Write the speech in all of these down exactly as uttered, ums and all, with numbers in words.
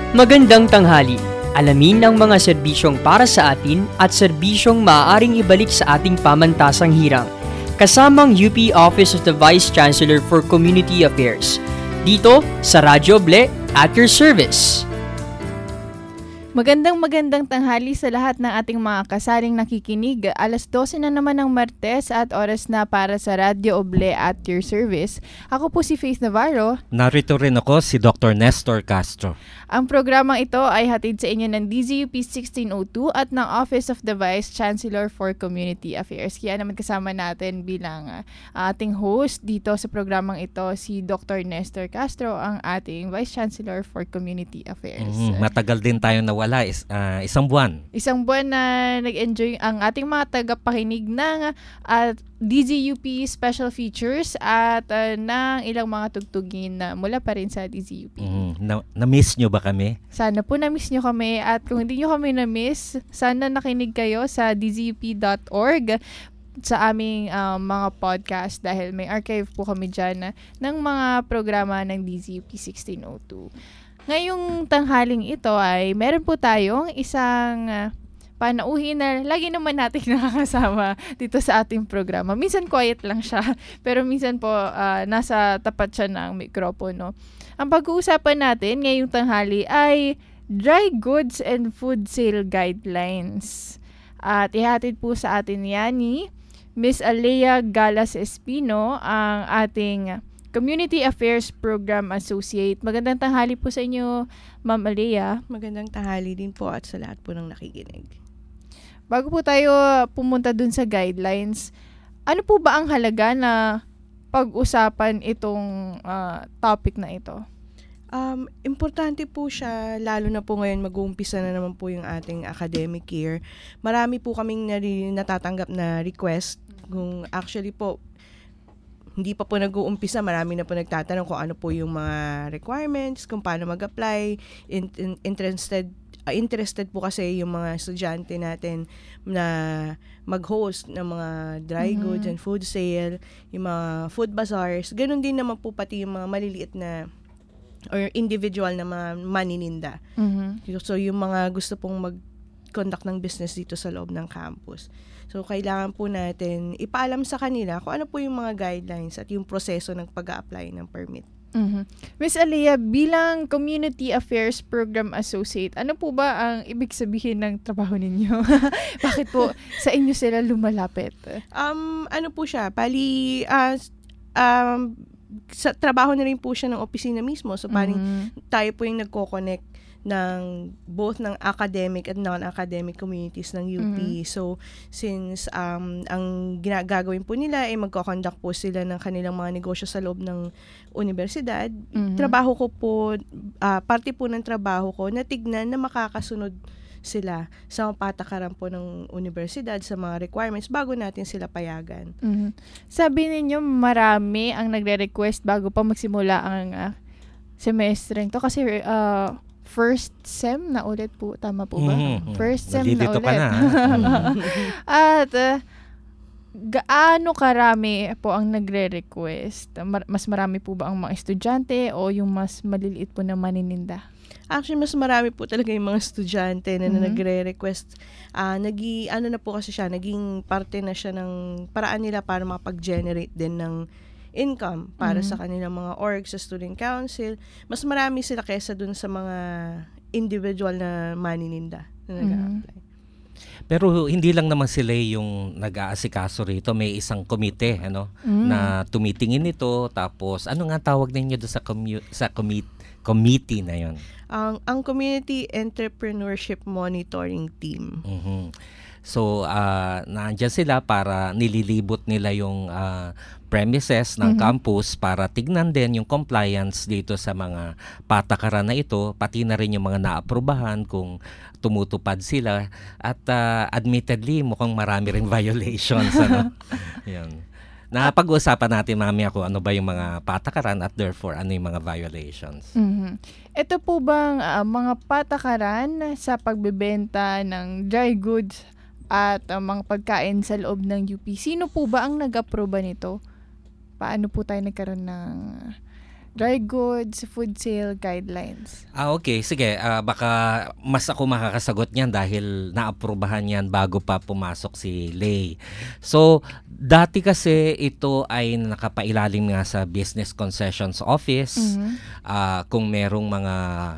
Magandang tanghali. Alamin ang mga serbisyong para sa atin at serbisyong maaaring ibalik sa ating pamantasang hirang. Kasamang U P Office of the Vice Chancellor for Community Affairs. Dito sa Radyo Ble at your service. Magandang magandang tanghali sa lahat ng ating mga kasaring nakikinig. Alas dose na naman ng Martes at oras na para sa Radyo Oble at your service. Ako po si Faith Navarro. Narito rin ako si Doctor Nestor Castro. Ang programang ito ay hatid sa inyo ng D Z U P sixteen oh two at ng Office of the Vice Chancellor for Community Affairs. Kaya naman kasama natin bilang uh, ating host dito sa programang ito si Doctor Nestor Castro, ang ating Vice Chancellor for Community Affairs. Mm-hmm. Matagal din tayo nawala, is, uh, isang buwan. Isang buwan na nag-enjoy ang ating mga tagapakinig ng uh, D Z U P special features at uh, ng ilang mga tugtugin na mula pa rin sa D Z U P. Mm, na- na-miss nyo ba kami? Sana po na-miss nyo kami, at kung hindi nyo kami na-miss, sana nakinig kayo sa d z u p dot org sa aming uh, mga podcast dahil may archive po kami dyan ng mga programa ng D Z U P sixteen oh two. Ngayong tanghaling ito ay meron po tayong isang uh, panauhin na lagi naman natin nakakasama dito sa ating programa. Minsan quiet lang siya, pero minsan po uh, nasa tapat siya ng mikropono. Ang pag-uusapan natin ngayong tanghali ay dry goods and food sale guidelines. At ihatid po sa atin yan ni Miss Alea Galas Espino, ang ating Community Affairs Program Associate. Magandang tanghali po sa inyo, Ma'am Alea. Magandang tanghali din po at sa lahat po ng nakikinig. Bago po tayo pumunta dun sa guidelines, ano po ba ang halaga na pag-usapan itong uh, topic na ito? Um, importante po siya, lalo na po ngayon mag-uumpisa na naman po yung ating academic year. Marami po kaming nari- natatanggap na request. Kung actually po, hindi pa po nag-uumpisa, marami na po nagtatanong kung ano po yung mga requirements, kung paano mag-apply, in- in- interested Uh, interested po kasi yung mga estudyante natin na mag-host ng mga dry mm-hmm. goods and food sale, yung mga food bazaars. Ganun din naman po pati yung mga maliliit na or individual na mga manininda. Mm-hmm. So yung mga gusto pong mag-conduct ng business dito sa loob ng campus. So kailangan po natin ipaalam sa kanila kung ano po yung mga guidelines at yung proseso ng pag-a-apply ng permit. Mm-hmm. Miss Alea, bilang Community Affairs Program Associate, ano po ba ang ibig sabihin ng trabaho ninyo? Bakit po sa inyo sila lumalapit? Um, ano po siya, pali, uh, um, sa trabaho na rin po siya ng opisina mismo. So, paling mm-hmm. tayo po yung nagko-connect ng both ng academic at non-academic communities ng U P. Mm-hmm. So, since um, ang ginagagawin po nila ay magko-conduct po sila ng kanilang mga negosyo sa loob ng universidad, mm-hmm. trabaho ko po, uh, parte po ng trabaho ko na tignan na makakasunod sila sa patakaran po ng universidad sa mga requirements bago natin sila payagan. Mm-hmm. Sabi ninyo marami ang nagre-request bago pa magsimula ang uh, semestre to kasi uh, first sem na ulit po. Tama po ba? Mm-hmm. First sem Nalilito na ulit. Ka na, At uh, gaano karami po ang nagre-request? Mar- mas marami po ba ang mga estudyante o yung mas maliliit po na manininda? Actually, mas marami po talaga yung mga estudyante na, mm-hmm. na nagre-request. Uh, nagi, ano na po kasi siya, naging parte na siya ng paraan nila para makapag-generate din ng income para mm-hmm. sa kanilang mga org, sa student council. Mas marami sila kaysa dun sa mga individual na manininda na mm-hmm. nag-a-apply. Pero hindi lang naman sila yung nag-aasikaso rito. May isang komite ano, mm-hmm. na tumitingin nito. Tapos, ano nga tawag ninyo doon sa, commu- sa committee? Committee na yon. Ang ang Community Entrepreneurship Monitoring Team. Mm-hmm. So, uh, nandiyan sila para nililibot nila yung uh, premises ng mm-hmm. campus para tignan din yung compliance dito sa mga patakaran na ito, pati na rin yung mga naaprubahan kung tumutupad sila. At uh, admittedly, mukhang marami ring violations. ano? Yan. Napag-uusapan natin mamaya kung ano ba yung mga patakaran at therefore ano yung mga violations. Mm-hmm. Ito po bang uh, mga patakaran sa pagbebenta ng dry goods at uh, mga pagkain sa loob ng U P? Sino po ba ang nag-aproba nito? Paano po tayo nagkaroon ng dry goods, food sale guidelines? Ah, okay. Sige, ah, baka mas ako makakasagot niyan dahil naaprubahan yan bago pa pumasok si Lay. So, dati kasi ito ay nakapailalim nga sa Business Concessions Office. Mhm. Ah, kung merong mga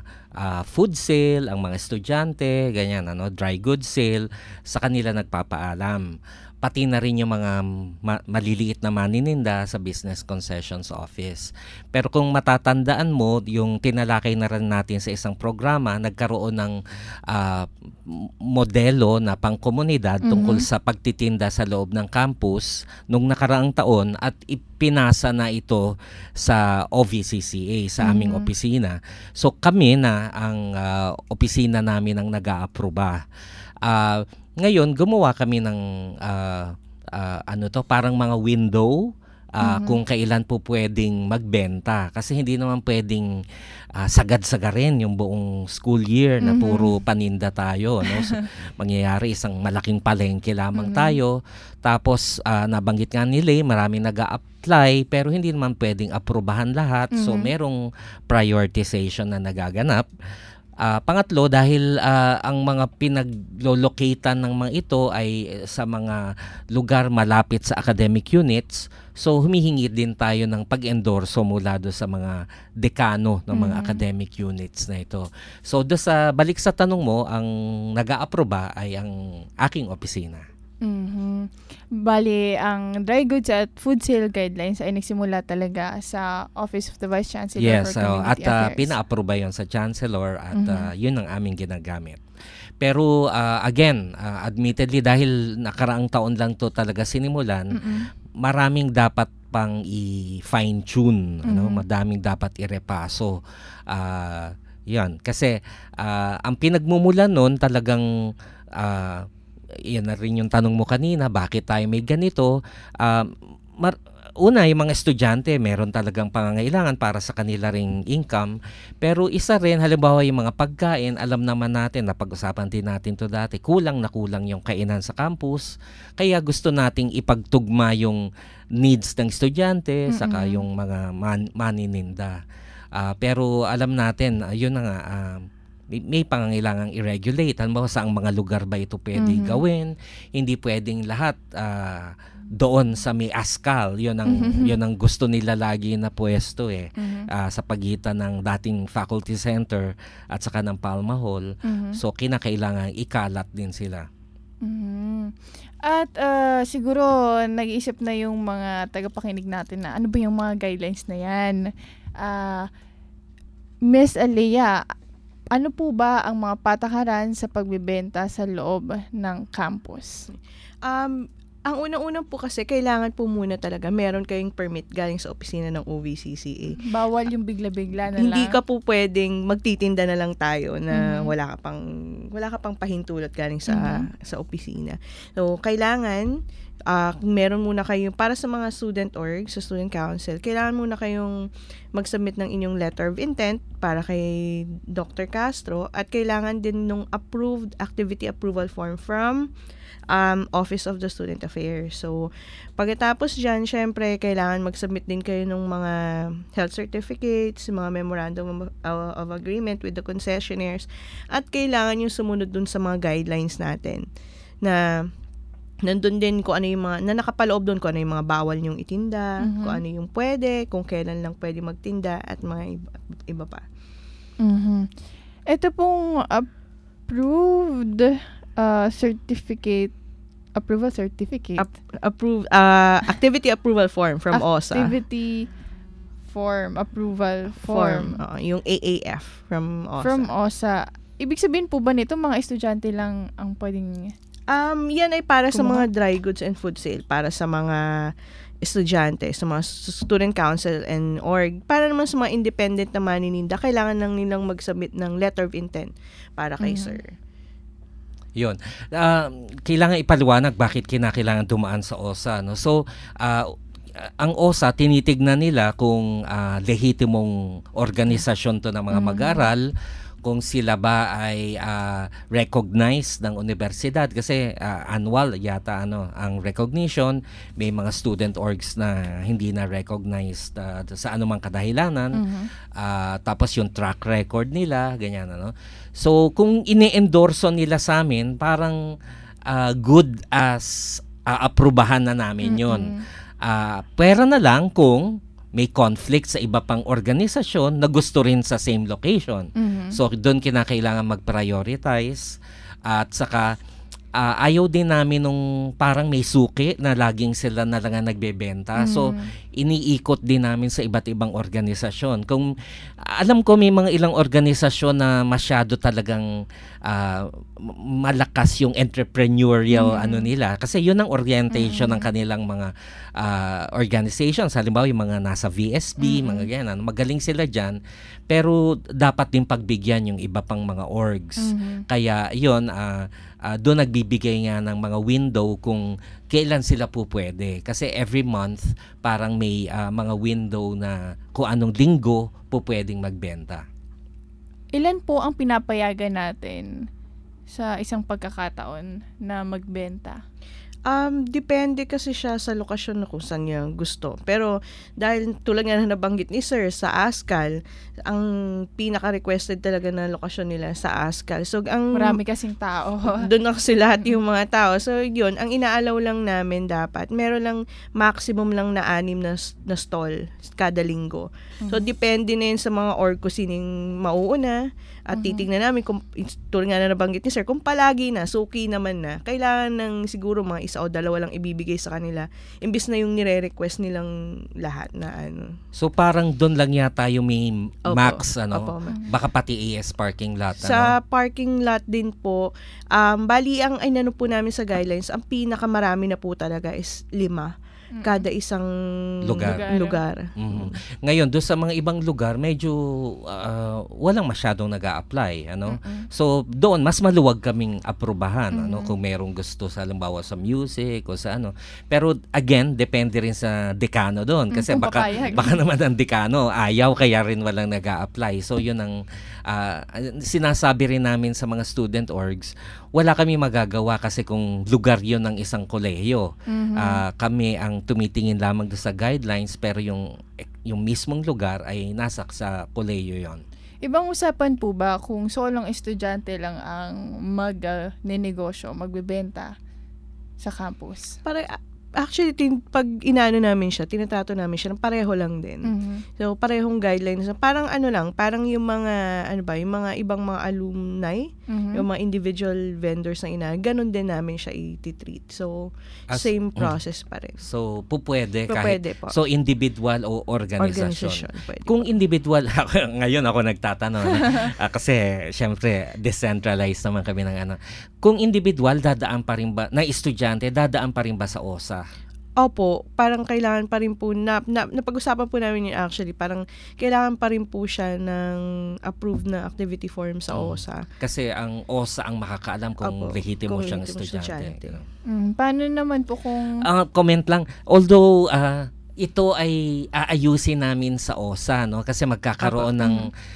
ah, food sale, ang mga estudyante, ganyan, ano, dry goods sale, sa kanila nagpapaalam. Pati na rin yung mga ma- maliliit na manininda sa Business Concessions Office. Pero kung matatandaan mo, yung tinalakay na rin natin sa isang programa, nagkaroon ng ah, m- modelo na pangkomunidad tungkol Mhm. sa pagtitinda sa loob ng campus nung nakaraang taon at ipinasa na ito sa O V C C A, sa aming Mhm. opisina. So kami na ang ah, opisina namin ang nag-aaproba. Ah, ngayon gumawa kami ng ah, ah, ano to, parang mga window ah, Mhm. kung kailan po pwedeng magbenta, kasi hindi naman pwedeng ah, sagad-sagarin yung buong school year na Mhm. puro paninda tayo, no? So, mangyayari isang malaking palengke lamang Mhm. tayo, tapos ah, nabanggit nga ni Lay, maraming nag-a-apply pero hindi naman pwedeng aprubahan lahat, so Mhm. merong prioritization na nagaganap. Ah, pangatlo, dahil ah, ang mga pinaglolocatean ng mga ito ay eh, sa mga lugar malapit sa academic units, so humihingi din tayo ng pag-endorso mula do sa mga dekano ng mga Mhm. academic units na ito. So do sa balik sa tanong mo, ang nag-aaproba ay ang aking opisina. Mhm. Bali, ang dry goods at food sale guidelines ay nagsimula talaga sa Office of the Vice Chancellor Yes, for so, at Community uh, Affairs. pina-aproba yon sa Chancellor at Mhm. uh, yun ang aming ginagamit. Pero uh, again, uh, admittedly dahil nakaraang taon lang to talaga sinimulan, Mm-mm. maraming dapat pang i-fine tune, ano, Mhm. madaming dapat irepaso. Ah, 'yan kasi ah, ang pinagmumulan noon talagang ah, yan na rin yung tanong mo kanina, bakit tayo may ganito? Um, mar- una, yung mga estudyante, meron talagang pangangailangan para sa kanila ring income. Pero isa rin, halimbawa yung mga pagkain, alam naman natin, napag-usapan din natin to dati, kulang na kulang yung kainan sa campus. Kaya gusto nating ipagtugma yung needs ng estudyante, saka Mm-mm. yung mga man- manininda. Ah, pero alam natin, ah, yun na nga, ah, may, may pangangailangang i-regulate. Halimbawa, saang mga lugar ba ito pwede Mhm. gawin? Hindi pwedeng lahat ah, doon sa may ASCAL. Yun ang, Mhm. yun ang gusto nila lagi na pwesto eh. Mhm. Ah, sa pagitan ng dating faculty center at saka ng Palma Hall. Mhm. So, kinakailangan ikalat din sila. Mhm. At ah, siguro nag-iisip na yung mga tagapakinig natin na ano ba yung mga guidelines na yan. Ah, Miss Alea, ano po ba ang mga patakaran sa pagbebenta sa loob ng campus? Um, ang unang-unang po kasi, kailangan po muna talaga meron kayong permit galing sa opisina ng O V C C A. Bawal yung bigla-bigla na Hindi lang. ka po pwedeng magtitinda na lang tayo na Mhm. wala ka pang wala ka pang pahintulot galing sa Mhm. sa opisina. So kailangan ah, kung meron muna kayong para sa mga student org, sa student council, kailangan muna kayong mag-submit ng inyong letter of intent para kay Doctor Castro, at kailangan din nung approved activity approval form from um, Office of the Student Affairs. So, pagkatapos dyan, syempre, kailangan mag-submit din kayo ng mga health certificates, mga memorandum of, uh, of agreement with the concessionaires, at kailangan yung sumunod dun sa mga guidelines natin na nandun din kung ano yung mga, na nakapaloob doon kung ano yung mga bawal nyong itinda, Mhm. kung ano yung pwede, kung kailan lang pwede magtinda, at mga iba, iba pa. Mhm. Ito pong approved uh, certificate, approval certificate. Ap- approve, uh, activity approval form from O S A. Activity form, approval form. Oo, yung A A F from O S A. From O S A. Ibig sabihin po ba nito mga estudyante lang ang pwedeng... Um, yan ay para sa Kumuha? mga dry goods and food sale, para sa mga estudyante, sa mga student council and org. Para naman sa mga independent na manininda, kailangan lang nilang mag-submit ng letter of intent para kay Mhm. sir. Yun. Ah, kailangan ipaliwanag bakit kinakailangan dumaan sa O S A. No? So, ah, ang O S A, tinitignan nila kung ah, lehitimong organisasyon to ng mga Mhm. mag-aaral, kung sila ba ay uh, recognized ng universidad kasi uh, annual yata ano ang recognition. May mga student orgs na hindi na recognized uh, sa anumang kadahilanan. Mhm. Uh, tapos yung track record nila, ganyan ano. So kung ini-endorso nila sa amin, parang uh, good as uh, aprubahan na namin yon. Mm-mm. Uh, pwera na lang kung may conflict sa iba pang organisasyon na gusto rin sa same location. Mhm. So doon kinakailangan mag-prioritize at saka uh, ayaw din namin nung parang may suki na laging sila na lang ang nagbebenta. So iniikot din namin sa iba't ibang organisasyon. Kung alam ko may mga ilang organisasyon na masyado talagang uh, malakas yung entrepreneurial Mm. ano nila kasi yun ang orientation Mm. ng kanilang mga uh, organizations. Halimbawa yung mga nasa V S B, Mm. mga ganyan. Magaling sila dyan pero dapat din pagbigyan yung iba pang mga orgs. Mhm. Kaya yun, uh, uh, doon nagbibigay nga ng mga window kung kailan sila po pwede. Kasi every month, parang may uh, mga window na kung anong linggo po pwedeng magbenta. Ilan po ang pinapayagan natin sa isang pagkakataon na magbenta? Um, depende kasi siya sa lokasyon na kung saan niya gusto. Pero dahil tulad nga na nabanggit ni Sir sa ASCAL, ang pinaka-requested talaga na lokasyon nila sa ASCAL. So ang Marami kasing tao. doon na kasi lahat yung mga tao. So yun, ang inaalaw lang namin dapat, meron lang maximum lang na anim na, na stall kada linggo. So depende na yun sa mga org kung sining mauuna. At Mhm. titignan namin kung tulad nga na nabanggit ni Sir, kung palagi na, suki naman na, kailangan ng siguro mga isa o dalawa lang ibibigay sa kanila imbis na yung nire-request nilang lahat na ano. So parang doon lang yata yung may Opo. max, ano? Opo, ma- Baka pati A S parking lot, ano? Sa parking lot din po, um, bali ang inano po namin sa guidelines, ang pinakamarami na po talaga is lima Mm. kada isang Lugar. lugar. Mhm. Ngayon, doon sa mga ibang lugar, medyo uh, walang masyadong nag-a-apply. Ano? Mm-mm. So, doon, mas maluwag kaming aprubahan. Ano? Mhm. Kung merong gusto sa, halimbawa, sa music o sa ano. Pero, again, depende rin sa dekano doon. Kasi Mm, kung baka, papayag. baka naman ang dekano, ayaw, kaya rin walang nag-a-apply. So, yun ang uh, sinasabi rin namin sa mga student orgs, wala kami magagawa kasi kung lugar yun ng isang kolehiyo. Mhm. Ah, kami ang tumitingin lamang doon sa guidelines pero yung yung mismong lugar ay nasa sa kolehiyo yon. Ibang usapan po ba kung solong estudyante lang ang mag-nenegosyo, magbebenta sa campus? Para, actually, tin, pag inano namin siya, tinatrato namin siya, pareho lang din. Mhm. So, parehong guidelines. Parang ano lang, parang yung mga, ano ba, yung mga ibang mga alumni, Mhm. yung mga individual vendors na ina, ganun din namin siya i-treat. So, As- same mm. process pa rin. So pupwede Pero kahit pwede po. so individual o organisasyon. Organisasyon, pwede Kung po. individual, ngayon ako nagtatanong ah, kasi syempre decentralized naman kami ng ano. Kung individual, dadaan pa rin ba, na estudyante, dadaan pa rin ba sa O S A? Opo, parang kailangan pa rin po, na, na, napag-usapan po namin yun actually, parang kailangan pa rin po siya ng approved na activity form sa Mm. O S A. Kasi ang O S A ang makakaalam kung Opo, lehitimo kung siyang lehitimo estudyante. estudyante. Mm, paano naman po kung Ang comment lang, although ah, ito ay aayusin namin sa O S A, no? Kasi magkakaroon Apo. ng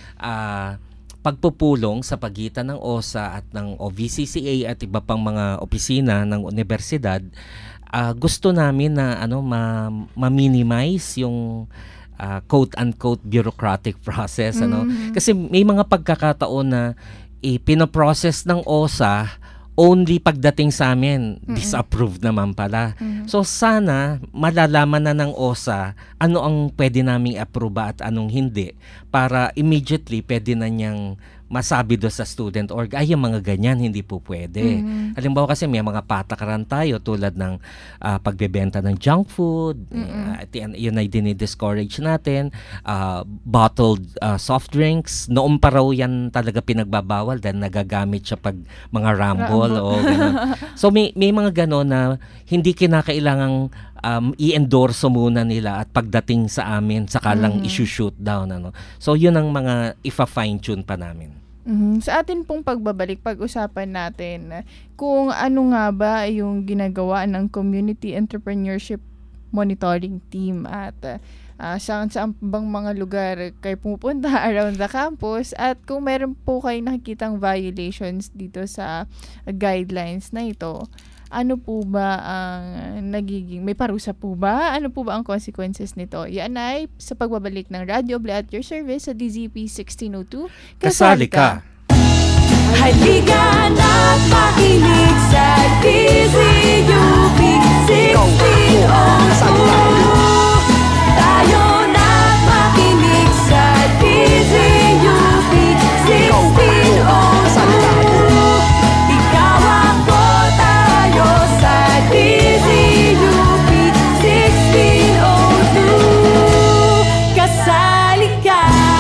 ah, pagpupulong sa pagitan ng O S A at ng O V C C A at iba pang mga opisina ng universidad. Ah, gusto namin na ano ma, ma-minimize yung ah, quote-unquote bureaucratic process, ano? Mhm. Kasi may mga pagkakataon na ipinoprocess ng O S A only pagdating sa amin, Mm-mm. disapproved naman pala. Mhm. So sana malalaman na ng O S A ano ang pwede naming aproba at anong hindi para immediately pwede na niyang masabi do sa student org, ay yung mga ganyan hindi po pwede. Mhm. Halimbawa kasi may mga patakaran tayo tulad ng ah, pagbebenta ng junk food, Mm-mm. uh, yun ay dinidiscourage natin, ah, bottled ah, soft drinks, noong pa raw yan talaga pinagbabawal dahil nagagamit siya pag mga ramble Ramble. o gano'n. So may, may mga gano'n na hindi kinakailangang um, i-endorso muna nila at pagdating sa amin saka lang Mhm. issue-shoot down. Ano. So yun ang mga ifa-fine-tune pa namin. Mhm. Sa atin pong pagbabalik, pag-usapan natin kung ano nga ba yung ginagawa ng Community Entrepreneurship Monitoring Team at uh, uh, saan saan bang mga lugar kayo pupunta around the campus, at kung meron po kayo nakikitang violations dito sa guidelines na ito, ano po ba ang nagiging, may parusa po ba? Ano po ba ang consequences nito? Yan ay sa pagbabalik ng Radyo Oble at your service sa D Z P sixteen oh two. Kasali ka! Halika na't makinig sa D Z U P sixteen oh two. Tayo na't makinig sa D Z U P sixteen oh two. Ikaw ako, tayo sa D Z U P sixteen oh two. Kasali ka!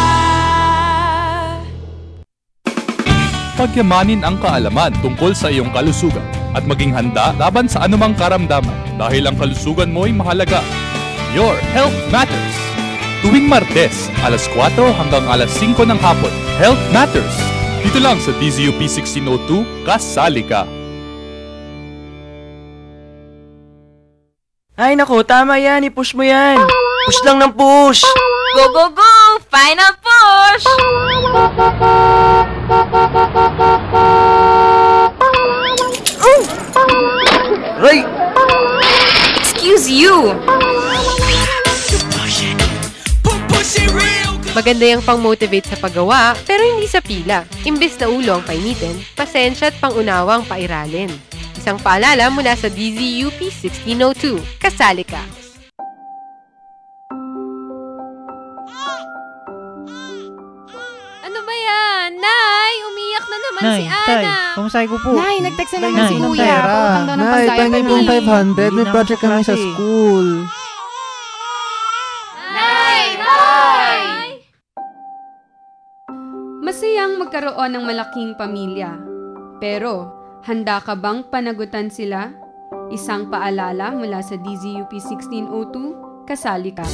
Pagyamanin ang kaalaman tungkol sa iyong kalusugan at maging handa laban sa anumang karamdaman dahil ang kalusugan mo ay mahalaga. Your Health Matters. Tuwing Martes, alas kwatro hanggang alas singko ng hapon, Health Matters. Dito lang sa D Z U P sixteen oh two, kasali ka. Ay nako, tama yan. I-push mo yan. Push lang ng push. Go, go, go! Final push! Ray! Excuse you! Maganda yung pang-motivate sa paggawa, pero hindi sa pila. Imbes na ulo ang painitin, pasensya at pangunawang pairalin. Isang paalala mula sa D Z U P sixteen oh two. Kasali ka! Ano ba yan? Nay, umiyak na naman si Ana. Pamasahe ko po. Nay, nag-text na naman Nay, si ng Kuya. pera. Pautang daw ng Nay, pang-diaper pangin pong bill. five hundred. May Hindi project na kami sa klase. school. Nay! Nay! Masayang magkaroon ng malaking pamilya. Pero, handa ka bang panagutan sila? Isang paalala mula sa D Z U P sixteen oh two, kasali ka.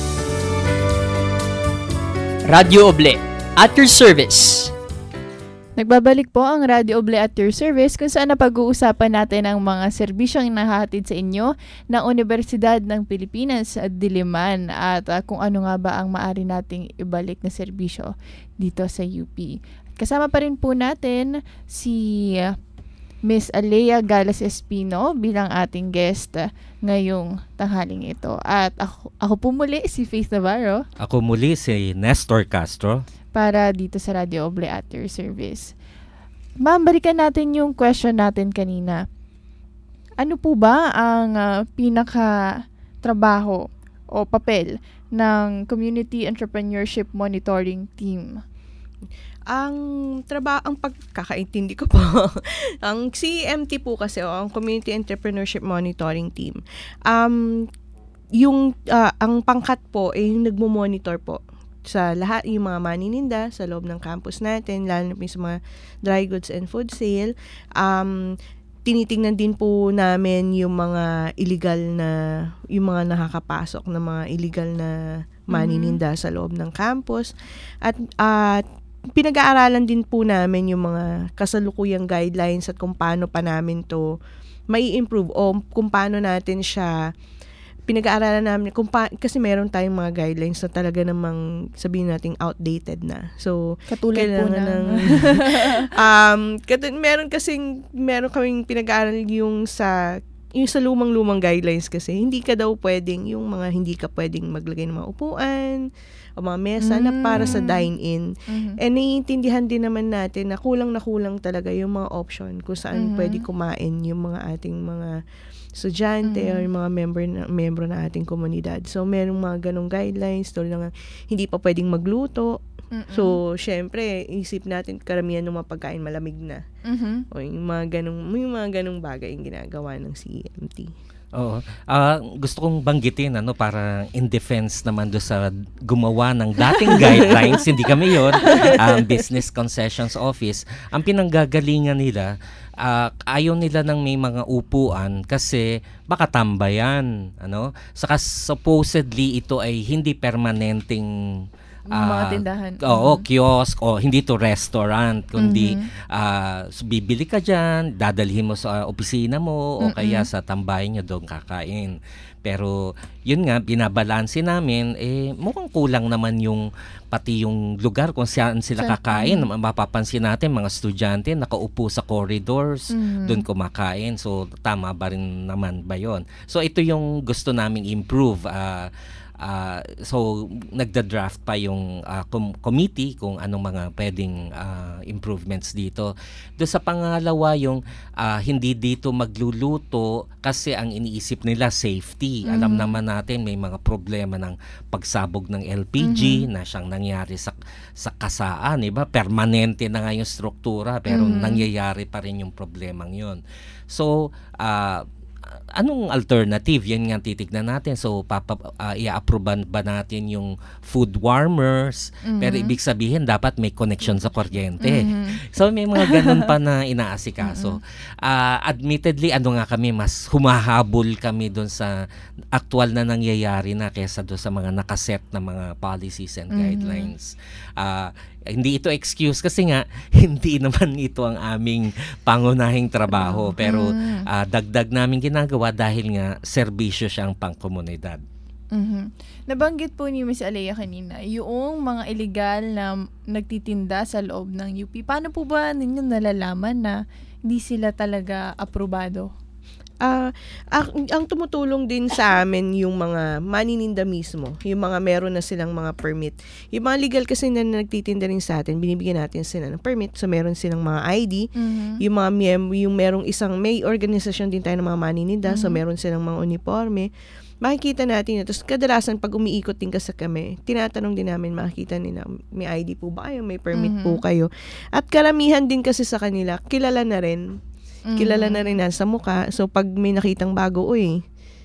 Radyo Oble, at your service. Nagbabalik po ang Radyo Oble at your service, kung saan napag-uusapan natin ang mga serbisyong nahahatid sa inyo ng Universidad ng Pilipinas at Diliman, at uh, kung ano nga ba ang maaari nating ibalik na serbisyo dito sa U P. Kasama pa rin po natin si uh, Miss Alea Galas Espino bilang ating guest uh, ngayong tanghaling ito. At ako, ako po muli si Faith Navarro. Ako muli si Nestor Castro. Para dito sa Radio Oble at your service. Ma'am, balikan natin yung question natin kanina. Ano po ba ang uh, pinaka-trabaho o papel ng Community Entrepreneurship Monitoring Team? Ang trabaho, ang pagkakaintindi ko po, ang C E M T po kasi, o ang Community Entrepreneurship Monitoring Team, um, yung, uh, ang pangkat po ay yung nagmo-monitor po sa lahat yung mga manininda sa loob ng campus natin, lalo na po sa mga dry goods and food sale. Um, tinitingnan din po namin yung mga illegal na, yung mga nakakapasok na mga illegal na manininda mm-hmm. sa loob ng campus. At at uh, pinag-aaralan din po namin yung mga kasalukuyang guidelines at kung paano pa namin to mai-improve o kung paano natin siya pinag-aaralan namin kung pa, kasi meron tayong mga guidelines na talaga namang sabihin nating outdated na. So, katulad po ng ng um kat- meron kasing meron kaming pinag-aaral yung sa yung sa lumang-lumang guidelines kasi hindi ka daw pwedeng yung mga hindi ka pwedeng maglagay ng mga upuan o mga mesa mm. na para sa dine-in. Mm-hmm. And naiintindihan din naman natin na kulang na kulang talaga yung mga option kung saan mm-hmm. pwede kumain yung mga ating mga estudyante mm-hmm. o yung mga member na, membro na ating komunidad. So, merong mga ganong guidelines, tulad ng hindi pa pwedeng magluto. Mm-hmm. So, syempre, isip natin karamihan ng mga pagkain malamig na. Mm-hmm. O yung mga ganong, yung mga ganong bagay yung ginagawa ng C E M T. Oo. Uh, gusto kong banggitin ano para in defense naman do sa gumawa ng dating guidelines, hindi kami yon, ang um, Business Concessions Office. Ang pinanggagalingan nila, uh, ayaw nila ng may mga upuan kasi baka tambayan, ano? Saka supposedly ito ay hindi permanenteng mga ah, tindahan. Oo, Mhm. kiosk o hindi to restaurant kundi Mhm. ah, so bibili ka diyan, dadalhin mo sa opisina mo o Mm-mm. kaya sa tambayan nyo doon kakain. Pero yun nga, binabalanse namin, eh mukhang kulang naman yung pati yung lugar kung saan sila Sa- kakain. mm. Mapapansin natin mga estudyante nakaupo sa corridors, Mhm. doon kumakain. So tama ba rin naman ba yun? So ito yung gusto naming improve. Ah, ah, so nagda-draft pa yung ah, com- committee kung anong mga pwedeng ah, improvements dito. Doon sa pangalawa yung ah, hindi dito magluluto kasi ang iniisip nila safety. Alam Mhm. naman natin may mga problema ng pagsabog ng L P G na siyang nangyari sa sa kasaan, 'di ba? Permanente na nga yung struktura pero Mhm. nangyayari pa rin yung problemang 'yon. So, ah anong alternative? Yan nga titignan natin. So, papa, uh, i-approvean ba natin yung food warmers? Pero Mhm. ibig sabihin, dapat may connection sa kuryente. Mhm. So, may mga ganun pa na inaasikaso. Uh, admittedly, ano nga kami, mas humahabol kami doon sa actual na nangyayari na kesa doon sa mga nakaset na mga policies and Mhm. guidelines. Uh, hindi ito excuse kasi nga hindi naman ito ang aming pangunahing trabaho pero Mm. ah, dagdag namin ginagawa dahil nga serbisyo siyang pangkomunidad. Mhm. Nabanggit po ni Miss Alea kanina, yung mga illegal na nagtitinda sa loob ng U P. Paano po ba ninyo nalalaman na hindi sila talaga aprobado? Ah, ang, ang tumutulong din sa amin yung mga manininda mismo, yung mga meron na silang mga permit. Yung mga legal kasi na nagtitinda rin sa atin, binibigyan natin sila ng permit, so meron silang mga I D. Mhm. Yung mga mem- yung merong isang may organisasyon din tayo ng mga manininda, so Mhm. meron silang mga uniforme. Makikita natin yun. Tapos kadalasan pag umiikot din kasi kami, tinatanong din namin, makikita nila, may I D po ba kayo, may permit Mhm. po kayo. At karamihan din kasi sa kanila, kilala na rin. Kilala na rin nasa mukha. So, pag may nakitang bago, uy,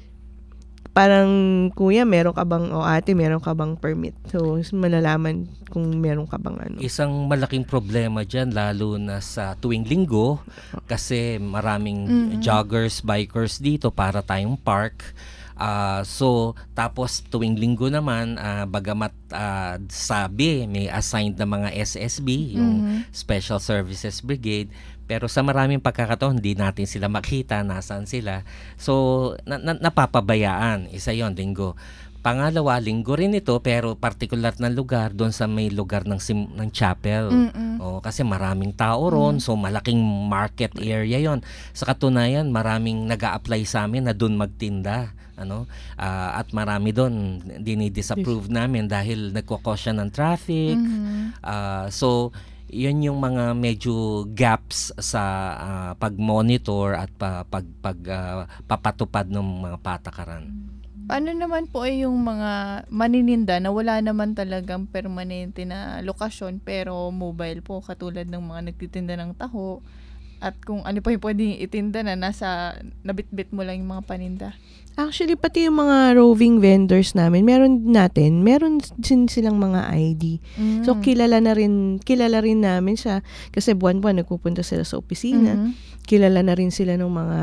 parang, kuya, meron ka bang, o ate, meron ka bang permit? So, malalaman kung meron ka bang ano. Isang malaking problema dyan lalo na sa tuwing linggo kasi maraming Mhm. joggers, bikers dito para tayong park. Ah, so tapos tuwing linggo naman ah, bagamat ah, sabi may assigned na mga S S B yung Mhm. Special Services Brigade pero sa maraming pagkakataon hindi natin sila makita nasaan sila. So na- na- napapabayaan. Isa 'yon, linggo. Pangalawa, linggo rin ito pero particular na lugar doon sa may lugar ng sim- ng chapel. Mm-mm. Oh, kasi maraming tao ron, so malaking market area 'yon. Sa katunayan, maraming nag-a-apply sa amin na doon magtinda, ano? Ah, at marami doon dinidisapprove namin dahil nagko-cause siya ng traffic. Mhm. Ah, so yun yung mga medyo gaps sa ah, pag-monitor at pa, pag, pag ah, papatupad ng mga patakaran. Paano naman po ay yung mga manininda na wala naman talagang permanente na lokasyon pero mobile po katulad ng mga nagtitinda ng taho at kung ano pa yung pwedeng itinda na nasa nabitbit mo lang yung mga paninda? Actually, pati yung mga roving vendors namin, meron natin, meron din silang mga I D. Mm. So, kilala na rin, kilala rin namin siya kasi buwan-buwan nagpupunta sila sa opisina. Mhm. Kilala na rin sila ng mga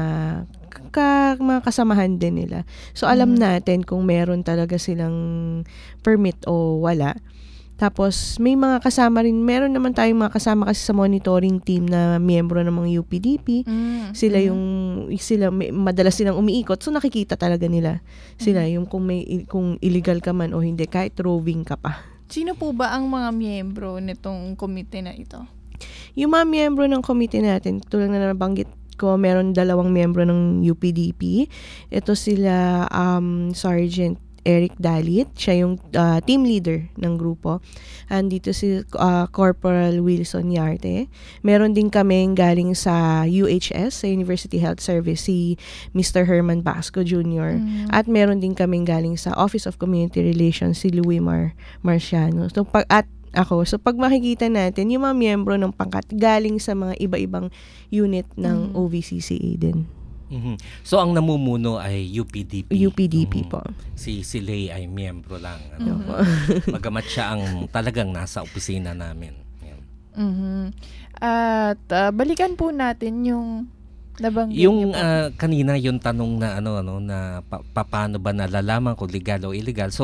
ka, mga kasamahan din nila. So, alam Mhm. natin kung meron talaga silang permit o wala. Tapos, may mga kasama rin, meron naman tayong mga kasama kasi sa monitoring team na miyembro ng mga U P D P. Mm. Sila Mhm. yung, sila, may, madalas silang umiikot. So, nakikita talaga nila. Sila, yung kung may, kung illegal ka man o hindi, kahit roving ka pa. Sino po ba ang mga miyembro nitong komite na ito? Yung mga miyembro ng committee natin, tulad na nabanggit ko, meron dalawang miyembro ng U P D P. Ito sila um, Sergeant Eric Dalit, siya yung uh, team leader ng grupo. Andito si uh, Corporal Wilson Yarte. Meron din kaming galing sa U H S, sa University Health Service, si Mister Herman Basco Junior Mm. At meron din kaming galing sa Office of Community Relations, si Louis Mar Marciano. So, pag, at ako, so pag makikita natin, yung mga miyembro ng pangkat galing sa mga iba-ibang unit ng Mm. O V C C A din. Mhm. So ang namumuno ay U P D P. U P D P Mhm. po. Si si Lay ay miyembro lang. Ano? Mhm. Magamat siya ang talagang nasa opisina namin. Yan. Mhm. At ah, balikan po natin yung nabanggit Yung niyo po. ah, kanina yung tanong na ano ano na pa, pa- paano ba nalalaman kung legal o illegal. So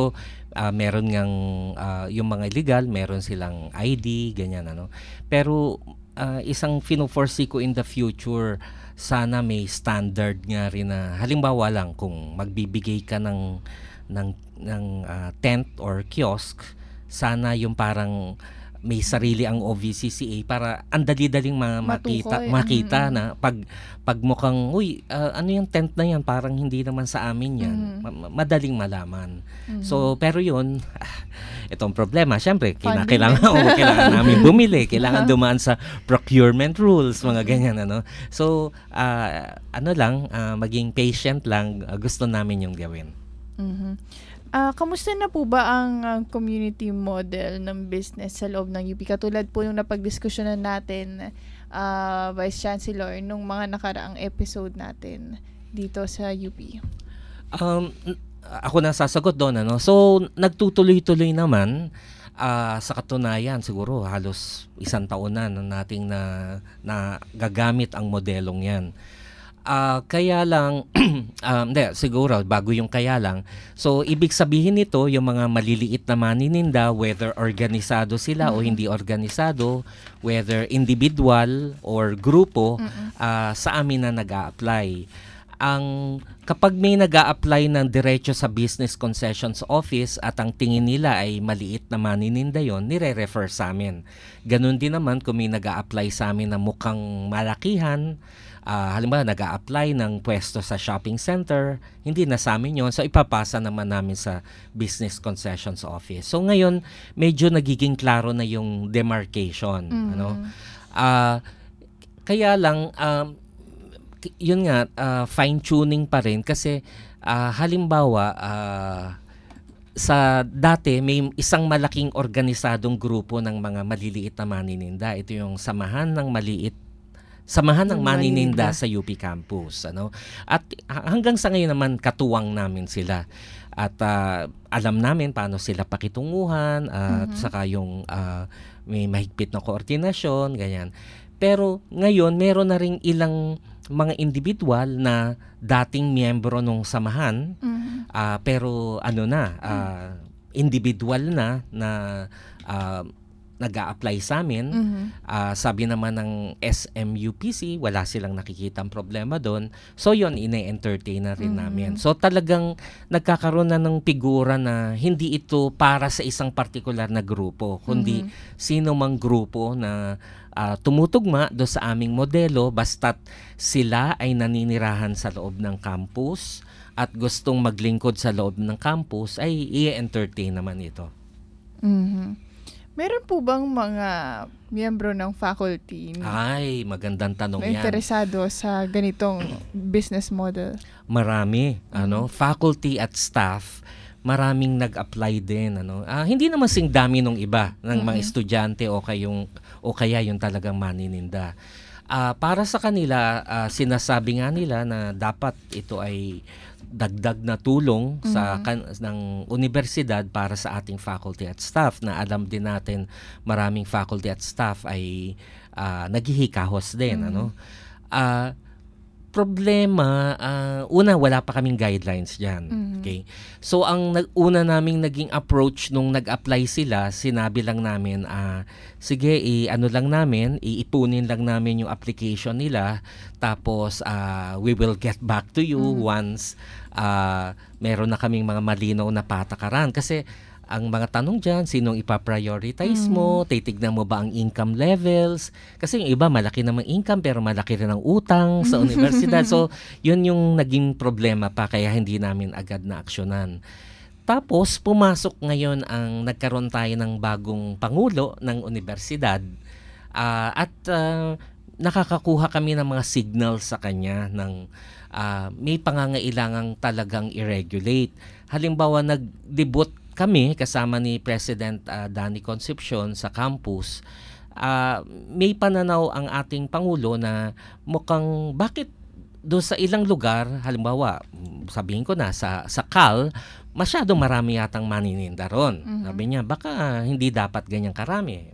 uh, meron ngang uh, yung mga illegal, meron silang I D, ganyan ano. Pero uh, isang fino-foresee ko in the future, sana may standard nga rin na halimbawa lang kung magbibigay ka ng ng ng uh, tent or kiosk, sana yung parang may sarili ang O V C C A para ang dali-daling ma- makita Matukoy. makita Mm. na pag pag mukhang uy uh, ano yung tent na yan, parang hindi naman sa amin yan. Mm. Ma- madaling malaman. Mhm. So pero yun, itong problema, syempre kina- Funding. kailangan oh, kailangan namin bumili, kailangan dumaan sa procurement rules, mga ganyan ano. So uh, ano lang, uh, maging patient lang, uh, gusto namin yung gawin. Mhm. Ah, kamusta na po ba ang ang community model ng business sa loob ng U P? Katulad po yung napagdiskusyonan natin, ah, Vice Chancellor, nung mga nakaraang episode natin dito sa U P. Um, n- ako na sasagot doon, ano. So, nagtutuloy-tuloy naman. Ah, sa katunayan, siguro halos isang taon na na nating na, na gagamit ang modelong yan. Ah, kaya lang, um, hindi, siguro, bago yung kaya lang. So, ibig sabihin nito, yung mga maliliit na manininda, whether organisado sila o hindi organisado, whether individual or grupo, ah, sa amin na nag-a-apply. Ang kapag may nag-a-apply ng diretso sa Business Concessions Office at ang tingin nila ay maliit na manininda yon, nire-refer sa amin. Ganun din naman kung may nag-a-apply sa amin na mukhang malakihan, uh, halimbawa nag-a-apply ng pwesto sa shopping center, hindi na sa amin yon, so ipapasa naman namin sa Business Concessions Office. So ngayon, medyo nagiging klaro na yung demarcation. Mhm. Ano? Uh, kaya lang, um, yun nga, uh, fine-tuning pa rin kasi uh, halimbawa, uh, sa dati may isang malaking organisadong grupo ng mga maliliit na manininda. Ito yung Samahan ng Maliit Samahan ng Manininda sa U P Campus, ano? At hanggang sa ngayon naman katuwang namin sila. At uh, alam namin paano sila pakitunguhan at Mhm. saka yung uh, may mahigpit na koordinasyon, ganyan. Pero ngayon meron na ring ilang mga individual na dating miyembro ng samahan, Mhm. ah, pero ano na, ah, individual na na ah, nag-a-apply sa amin. Mhm. Ah, sabi naman ng S M U P C, wala silang nakikitang problema doon. So yun, ine-entertain na rin Mhm. namin. So talagang nagkakaroon na ng figura na hindi ito para sa isang partikular na grupo, kundi Mhm. sino mang grupo na ah, tumutugma do sa aming modelo basta't sila ay naninirahan sa loob ng campus at gustong maglingkod sa loob ng campus, ay i-entertain naman ito. Mhm. Meron po bang mga miyembro ng faculty na Ay, magandang tanong na yan. interesado sa ganitong business model? Marami, ano, faculty at staff, maraming nag-apply din, ano. Ah, hindi naman sing dami nung iba ng mga Mhm. estudyante o kayong o kaya yung talagang manininda. Ah, para sa kanila, ah, sinasabi nga nila na dapat ito ay dagdag na tulong sa Mhm. kan- ng universidad para sa ating faculty at staff, na alam din natin maraming faculty at staff ay ah, naghihikahos din, Mhm. ano. Ah, problema, ah, una, wala pa kaming guidelines diyan. Mhm. Okay? So ang nag- una naming naging approach nung nag-apply sila, sinabi lang namin, ah, sige, i ano lang namin, iipunin lang namin yung application nila, tapos ah, we will get back to you Mhm. once ah, meron na kaming mga malinaw na patakaran. Kasi ang mga tanong dyan, sinong ipaprioritize mo? Titignan mo ba ang income levels? Kasi yung iba, malaki namang income pero malaki rin ang utang sa universidad. So, yun yung naging problema pa, kaya hindi namin agad na aksyonan. Tapos, pumasok ngayon ang nagkaroon tayo ng bagong pangulo ng universidad. Ah, at ah, nakakakuha kami ng mga signals sa kanya ng ah, may pangangailangang talagang i-regulate. Halimbawa, nag-debut kami kasama ni President uh, Danny Concepcion sa campus. Uh, may pananaw ang ating Pangulo na mukhang bakit doon sa ilang lugar, halimbawa, sabihin ko na, sa, sa Cal, masyadong marami yatang manininda ron. Mm-hmm. Sabi niya, baka hindi dapat ganyang karami.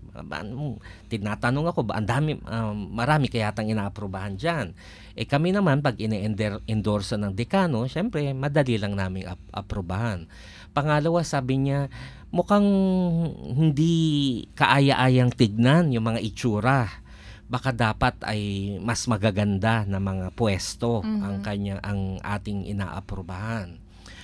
Tinatanong ako, ba, ang dami, um, marami kaya yatang inaaprubahan dyan. Eh kami naman, pag ine-endorse ng dekano, syempre, madali lang namin ap- aprubahan. Pangalawa, sabi niya, mukhang hindi kaaya-ayang tignan yung mga itsura. Baka dapat ay mas magaganda na mga pwesto mm-hmm. ang kanya ang ating inaaprubahan.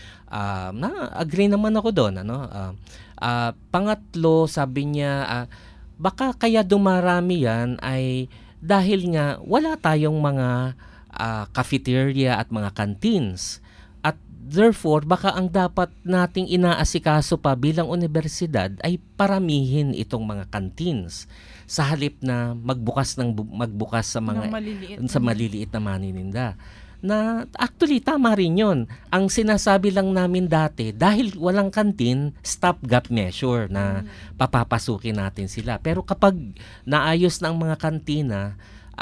Uh, na agree naman ako doon, ano? Uh, uh, pangatlo, sabi niya, uh, baka kaya dumarami yan ay dahil nga wala tayong mga uh, cafeteria at mga canteens. At therefore, baka ang dapat nating inaasikaso pa bilang universidad ay paramihin itong mga canteens sa halip na magbukas ng magbukas sa mga maliliit. sa maliliit na manininda. Na actually tama rin 'yon. Ang sinasabi lang namin dati, dahil walang kantin, stopgap measure na papapasukin natin sila. Pero kapag naayos na ang mga kantina,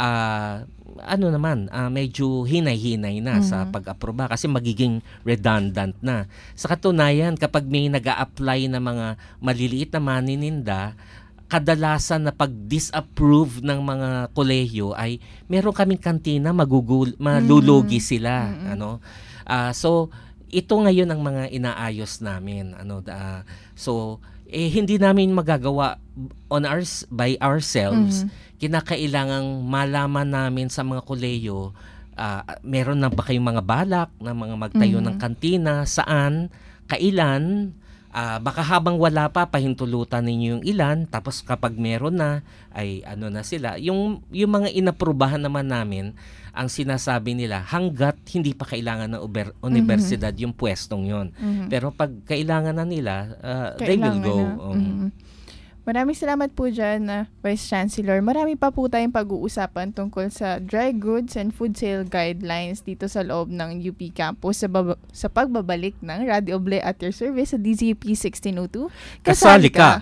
uh, ano naman, uh, medyo hinay-hinay na mm-hmm. sa pag-aproba kasi magiging redundant na. Sa katunayan, kapag may nag-a-apply na mga maliliit na manininda, kadalasan na pag-disapprove ng mga kolehiyo ay meron kaming kantina, magugul, malulugi sila. Mm-hmm. Ano? Uh, so, ito ngayon ang mga inaayos namin. Ano? Uh, so, eh, hindi namin magagawa on our, by ourselves. Mm-hmm. Kinakailangang malaman namin sa mga kolehiyo, uh, meron na ba kayong mga balak na mga magtayo mm-hmm. ng kantina, saan, kailan. Uh, baka habang wala pa, pahintulutan ninyo yung ilan, tapos kapag meron na, ay ano na sila. Yung, yung mga inaprubahan naman namin, ang sinasabi nila, hanggat hindi pa kailangan ng uber, universidad mm-hmm. yung pwestong yon. Mm-hmm. Pero pag kailangan na nila, uh, they will go. Um, mm-hmm. Maraming salamat po dyan, uh, Vice Chancellor. Marami pa po tayong pag-uusapan tungkol sa dry goods and food sale guidelines dito sa loob ng U P campus sa, bab- sa pagbabalik ng Radio Oble at your service sa D Z U P sixteen oh two. Kasali ka!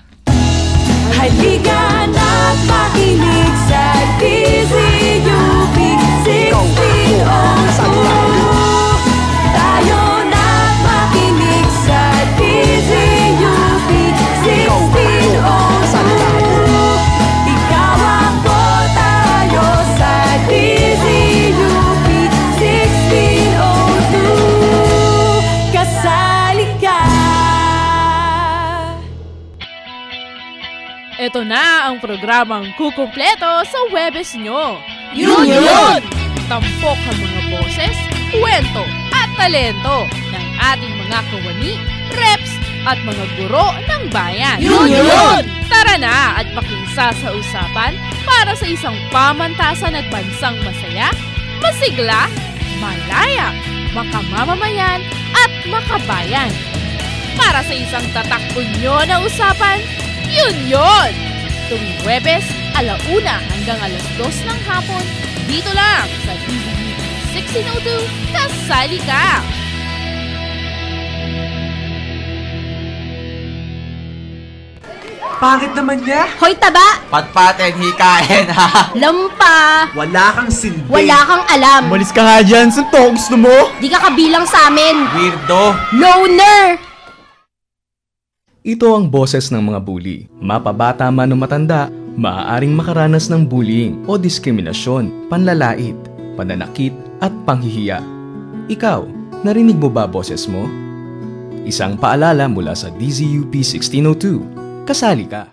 Halika na't makinig sa D Z U P sixteen oh two. Tayo na't makinig sa D Z U P sixteen oh two. Ikaw ako, tayo sa D Z U P sixteen oh two. Kasali ka! Ito na ang programang kukumpleto sa Webes nyo. Yun yun! Tampok ang mga boses, kwento at talento ng ating mga kawani, reps at mga guro ng bayan. Yun yun! Tara na at pakisa sa usapan para sa isang pamantasan at bansang masaya, masigla, malaya, makamamamayan at makabayan. Para sa isang tatakbo nyo na usapan, yun yun! Tuwing Huwebes, alauna hanggang alas dos ng hapon, dito lang sa D Z U P sixteen oh two, kasali ka! Pangit naman niya! Hoy, taba! Patpatin, hikain ha! Lampa! Wala kang silbi! Wala kang alam! Umalis ka nga dyan! Saan to? Gusto mo? Di ka kabilang sa amin! Weirdo! Loner! Ito ang boses ng mga bully. Mapabata man o matanda, maaaring makaranas ng bullying o diskriminasyon, panlalait, pananakit at panghihiya. Ikaw, narinig mo ba boses mo? Isang paalala mula sa D Z U P sixteen oh two. Kasali ka!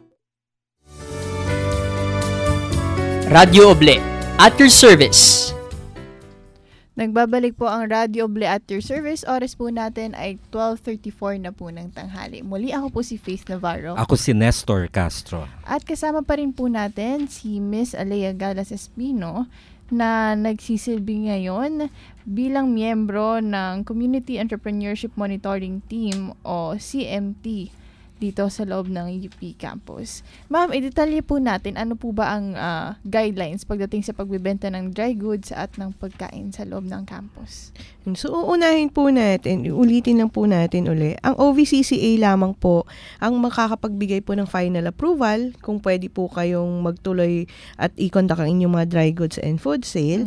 Radio Oble, at your service. Nagbabalik po ang Radio Oble at your service. Oras po natin ay twelve thirty-four na po ng tanghali. Muli ako po si Faith Navarro. Ako si Nestor Castro. At kasama pa rin po natin si Miss Alea Galas Espino na nagsisilbi ngayon bilang miyembro ng Community Entrepreneurship Monitoring Team o C M T dito sa loob ng U P campus. Ma'am, i-detalye po natin ano po ba ang uh, guidelines pagdating sa pagbebenta ng dry goods at ng pagkain sa loob ng campus. So, uunahin po natin, ulitin lang po natin uli. Ang O V C C A lamang po ang makakapagbigay po ng final approval kung pwede po kayong magtuloy at i-conduct ang inyong mga dry goods and food sale. Mm-hmm.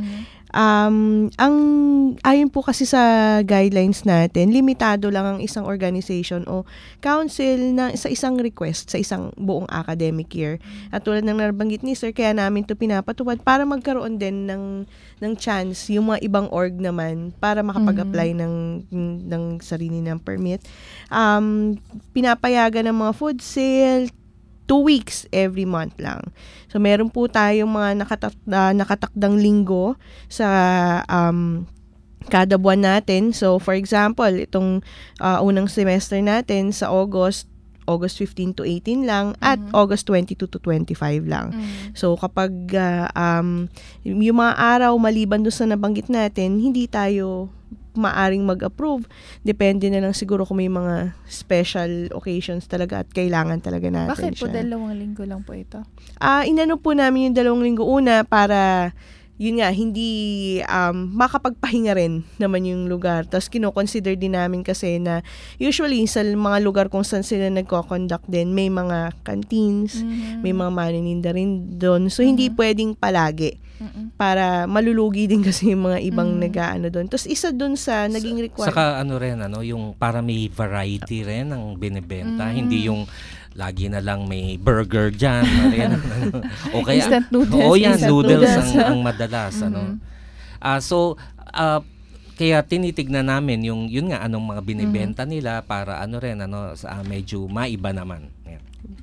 Um, ang ayon po kasi sa guidelines natin, limitado lang ang isang organization o council na sa isang request sa isang buong academic year. At tulad ng nabanggit ni Sir, kaya namin to pinapatupad para magkaroon din ng ng chance yung mga ibang org naman para makapag-apply ng ng sarili ng permit. Um, pinapayagan ng mga food sale two weeks every month lang. So, meron po tayong mga nakatak, uh, nakatakdang linggo sa um, kada buwan natin. So, for example, itong uh, unang semester natin sa August, August fifteen to eighteen lang at mm-hmm. August twenty-two to twenty-five lang. Mm-hmm. So, kapag uh, um, yung mga araw maliban doon sa nabanggit natin, hindi tayo maaring mag-approve. Depende na lang siguro kung may mga special occasions talaga at kailangan talaga natin Bakit siya. Bakit po dalawang linggo lang po ito? Ah, uh, inano po namin yung dalawang linggo una para yun nga, hindi um, makapagpahinga rin naman yung lugar. Tapos kino-consider din namin kasi na usually sa mga lugar kung saan sila nagko-conduct din, may mga canteens, mm-hmm. may mga manininda rin doon. So, mm-hmm. hindi pwedeng palagi. Mm-mm. Para malulugi din kasi yung mga ibang mm. nag-aano doon. Tapos isa doon sa naging requirement. Saka ano rin, ano, yung para may variety rin ang binibenta. Mm. Hindi yung lagi na lang may burger dyan. Ano, o kaya, instant noodles. Oo yan, instant noodles, noodles. ang, ang madalas. Mm-hmm. Ano. Uh, so, uh, kaya tinitignan namin yung, yun nga, anong mga binibenta mm-hmm. nila para ano rin, ano, uh, medyo maiba naman. Yan.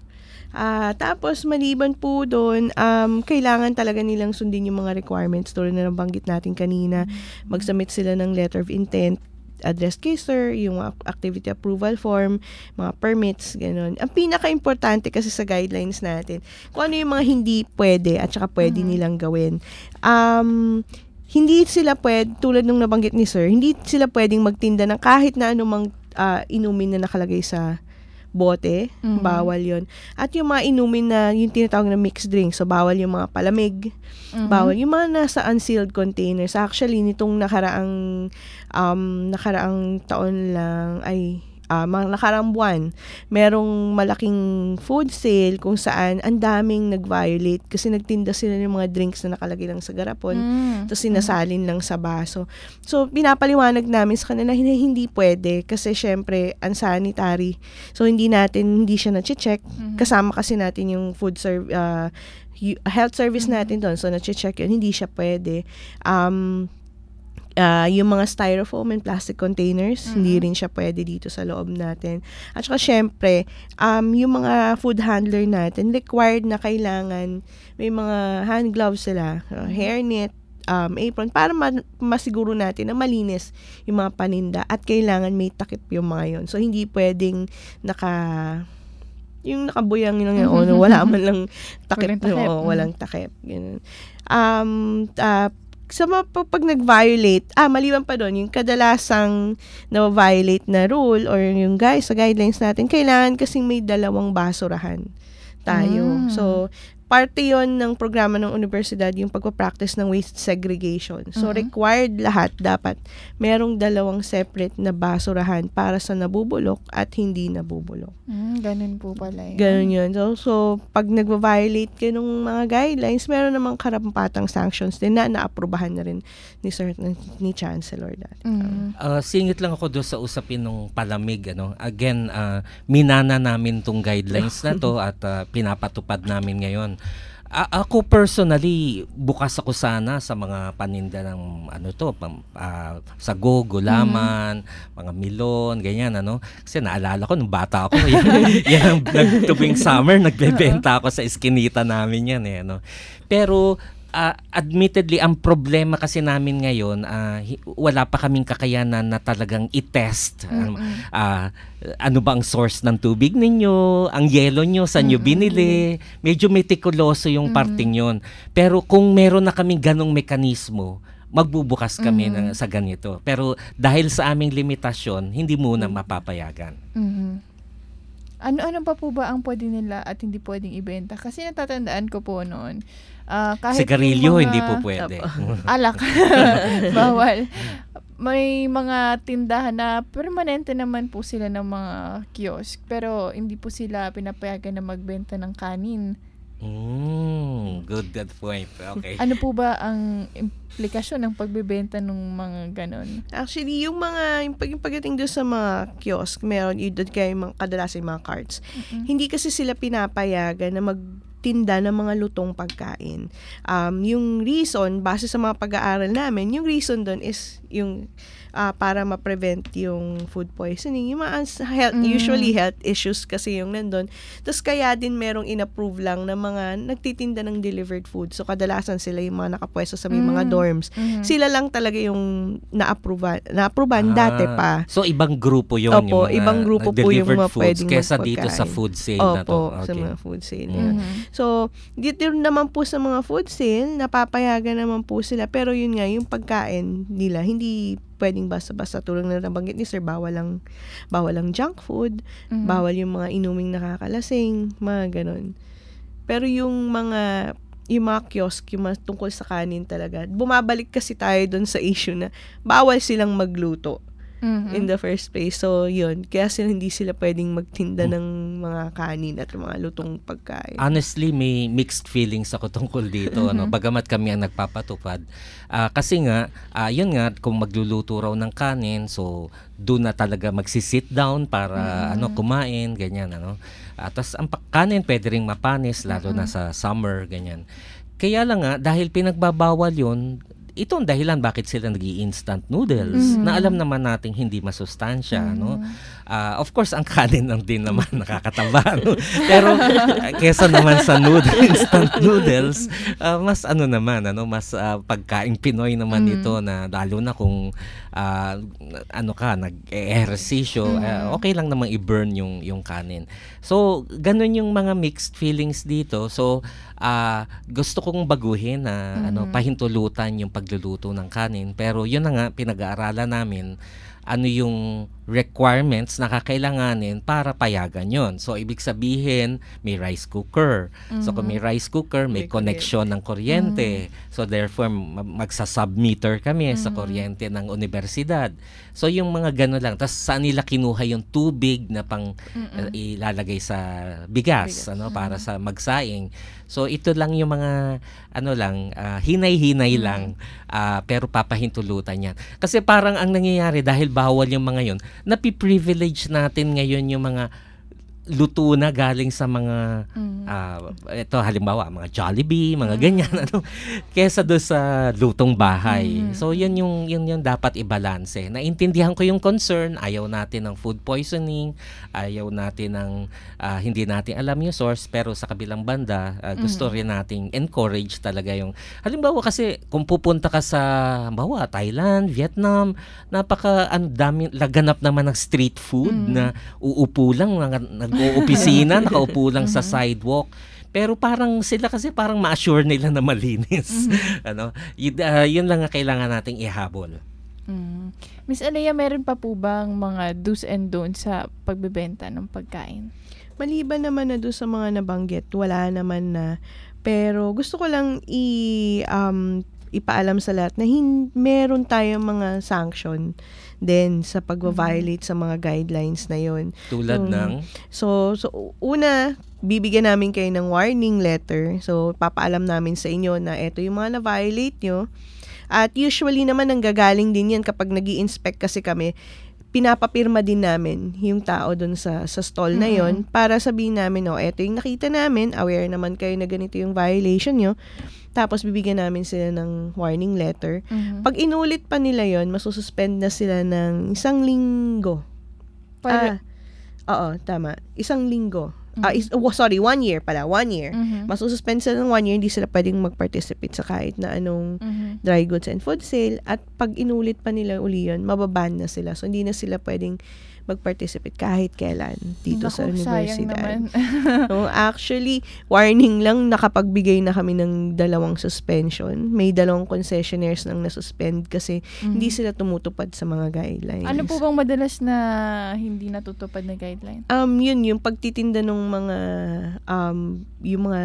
Uh, tapos, maliban po doon, um, kailangan talaga nilang sundin yung mga requirements. Tulad na nabanggit natin kanina, mm-hmm. mag-submit sila ng letter of intent, address kay sir, yung activity approval form, mga permits, gano'n. Ang pinaka-importante kasi sa guidelines natin, kung ano yung mga hindi pwede at saka pwede mm-hmm. nilang gawin. Um, hindi sila pwede, tulad nung nabanggit ni sir, hindi sila pwedeng magtinda ng kahit na anumang uh, inumin na nakalagay sa bote, mm-hmm. bawal yon. At yung mga inumin na yung tinatawag na mixed drinks, so bawal yung mga palamig, mm-hmm. bawal yung mga nasa unsealed containers. Actually, nitong nakaraang um, nakaraang taon lang, ay uh, mga nakaraang buwan, merong malaking food sale kung saan ang daming nag-violate kasi nagtinda sila ng mga drinks na nakalagay lang sa garapon, mm-hmm. tapos sinasalin lang sa baso. So, pinapaliwanag namin sa kanila na hindi pwede kasi syempre, unsanitary. So, hindi natin, hindi siya na-check. Mm-hmm. Kasama kasi natin yung food serv- uh, health service mm-hmm. natin doon. So, na-check yun. Hindi siya pwede. Um, Uh, yung mga styrofoam and plastic containers, mm-hmm. hindi rin siya pwede dito sa loob natin. At saka syempre, um, yung mga food handler natin, required na kailangan may mga hand gloves sila, uh, hairnet, um, apron, para ma- masiguro natin na malinis yung mga paninda at kailangan may takip yung mga yon. So, hindi pwedeng naka... yung nakabuyang yun, mm-hmm. o, wala man lang takip, takip. No, walang takip. Ganun. Um, uh, sa mga pag nag-violate, ah, maliban pa doon, yung kadalasang na-violate na rule or yung guys, sa guidelines natin, kailangan kasing may dalawang basurahan tayo. Mm. So, parte yon ng programa ng universidad, yung pagpapractice ng waste segregation. So, mm-hmm. required lahat, dapat merong dalawang separate na basurahan para sa nabubulok at hindi nabubulok. Mm, ganun po pala yun. Ganun yun. So, so pag nag-violate kayo ng mga guidelines, meron namang karampatang sanctions din na naaprubahan na rin ni Sir, ni Chancellor dati. Mm. Uh, singit lang ako doon sa usapin ng palamig. Ano? Again, uh, minana namin tong guidelines na to at uh, pinapatupad namin ngayon. A- ako personally, bukas ako sana sa mga paninda ng ano to, pam, uh, sago, gulaman, mm-hmm. mga milon, ganyan ano. Kasi naalala ko nung bata ako, yan, yan ang nagtubing summer, nagbebenta ako sa eskinita namin yan eh, ano. Pero Uh, admittedly, ang problema kasi namin ngayon, uh, wala pa kaming kakayanan na talagang i-test. Mm-hmm. Uh, ano ba ang source ng tubig ninyo? Ang yelo nyo, saan nyo mm-hmm. binili? Medyo metikuloso yung mm-hmm. parting yun. Pero kung meron na kaming ganong mekanismo, magbubukas kami mm-hmm. na, sa ganito. Pero dahil sa aming limitasyon, hindi muna mm-hmm. mapapayagan. Mm-hmm. Ano-ano pa po ba ang pwede nila at hindi pwedeng ibenta? Kasi natatandaan ko po noon, Uh, kahit sigarilyo, mga, hindi po pwede. Alak. Bawal. May mga tindahan na permanente naman po sila ng mga kiosk. Pero hindi po sila pinapayagan na magbenta ng kanin. Mm. good, good point. Okay. Ano po ba ang implikasyon ng pagbebenta ng mga ganon? Actually, yung mga, yung, pag, yung pagdating doon sa mga kiosk, meron yun doon kayo mga, kadalasan yung mga carts. Mm-hmm. Hindi kasi sila pinapayagan na magtinda ng mga lutong pagkain. Um, yung reason, base sa mga pag-aaral namin, yung reason doon is yung uh, para ma-prevent yung food poisoning. Yung mga health, mm. usually health issues kasi yung nandun. Tapos kaya din merong in-approve lang na mga nagtitinda ng delivered food. So kadalasan sila yung mga nakapwesto sa may mm. mga dorms. Mm-hmm. Sila lang talaga yung na-approve na-approvean Ah, dati pa. So ibang grupo yun. Opo, yung mga ibang grupo po yung mga foods, pwedeng kesa magpagkain. dito sa food sale Opo, na to. Okay. sa mga food sale. Mm. Yeah. So, dito naman po sa mga food sale, napapayagan naman po sila. Pero yun nga, yung pagkain nila, hindi pwedeng basta-basta tulad na nabanggit ni Sir, bawal lang, bawal lang junk food, Mhm. bawal yung mga inuming nakakalasing, mga ganon. Pero yung mga yung mga kiosk, yung mga tungkol sa kanin talaga, bumabalik kasi tayo dun sa issue na bawal silang magluto. Mhm. In the first place. So, yun. Kaya sila, hindi sila pwedeng magtinda ng mga kanin at mga lutong pagkain. Honestly, may mixed feelings ako tungkol dito. ano Bagamat kami ang nagpapatupad. Ah, kasi nga, ah, yun nga, kung magluluto raw ng kanin, so doon na talaga magsi-sit down para Mhm. ano kumain, ganyan. ano Ah, Tapos ang pa- kanin pwede ring mapanis, lalo na sa summer, ganyan. Kaya lang nga, dahil pinagbabawal yun, ito ang dahilan bakit sila nag-i-instant noodles Mhm. na alam naman nating hindi masustansya, no? Ah, of course, ang kanin lang din naman nakakataba, no? Pero uh, kesa naman sa noodle, instant noodles, ah, mas ano naman, ano, mas ah, pagkaing Pinoy naman Mhm. ito na lalo na kung ah, ano ka, nag-ehersisyo, Mhm. ah, okay lang namang i-burn yung yung kanin. So, ganun yung mga mixed feelings dito. So, ah, gusto kong baguhin na ano Mhm. pahintulutan yung pagluluto ng kanin, pero yun na nga pinag-aaralan namin ano yung requirements na kakailanganin para payagan yon. So, ibig sabihin, may rice cooker. So, kung may rice cooker, may, May connection ng kuryente. So, therefore, ma- magsa-submeter kami sa kuryente ng universidad. So, yung mga gano'n lang. Tapos, saan nila kinuha yung tubig na pang uh, ilalagay sa bigas, Bigas. ano para sa magsaing. So, ito lang yung mga, ano lang, ah, hinay-hinay lang, ah, pero papahintulutan yan. Kasi parang ang nangyayari, dahil bawal yung mga yon, napi-privilege natin ngayon yung mga luto na galing sa mga Mhm. ah, ito halimbawa mga Jollibee, mga ganyan ano kesa do sa lutong bahay. Mhm. So yun yung yun yung dapat i-balance. Naintindihan ko yung concern, ayaw natin ng food poisoning, ayaw natin ng ah, hindi natin alam yung source, pero sa kabilang banda ah, gusto rin nating encourage talaga yung halimbawa kasi kung pupunta ka sa halimbawa Thailand, Vietnam, napaka ang dami laganap naman ng street food Mhm. na uupo lang nag nag-oopisina, nakaupo lang sa sidewalk. Pero parang sila kasi parang ma-assure nila na malinis. ano, yun, ah, yun lang ang kailangan nating ihabol. Mm. Miss Alea, meron pa po bang mga do's and don'ts sa pagbebenta ng pagkain? Maliban naman na doon sa mga nabanggit, wala naman na. Pero gusto ko lang i um, ipaalam sa lahat na hin- meron tayong mga sanction din sa pag-violate sa mga guidelines na yon. Tulad Um, ng So, so una, bibigyan namin kayo ng warning letter. So, papaalam namin sa inyo na ito yung mga na-violate nyo. At usually naman, nanggagaling din yan kapag nag-i-inspect kasi kami, pinapapirma din namin yung tao dun sa, sa stall na yon para sabihin namin, oh, ito yung nakita namin, aware naman kayo na ganito yung violation nyo. Tapos, bibigyan namin sila ng warning letter. Mhm. Pag inulit pa nila yon, masususpend na sila ng isang linggo. Para- Ah, oo, tama. Isang linggo. Ah, is, oh, sorry, one year pala. One year. Mhm. Masususpend sila ng one year, hindi sila pwedeng mag-participate sa kahit na anong Mhm. dry goods and food sale. At pag inulit pa nila uli yun, mababan na sila. So, hindi na sila pwedeng mag-participate kahit kailan dito sa Naku, sayang naman. universidad. No, actually, warning lang, nakapagbigay na kami ng dalawang suspension. May dalawang concessionaires nang nasuspend kasi Mhm. hindi sila tumutupad sa mga guidelines. Ano po bang madalas na hindi natutupad na guideline? Um, yun, yung pagtitinda ng mga, um, yung mga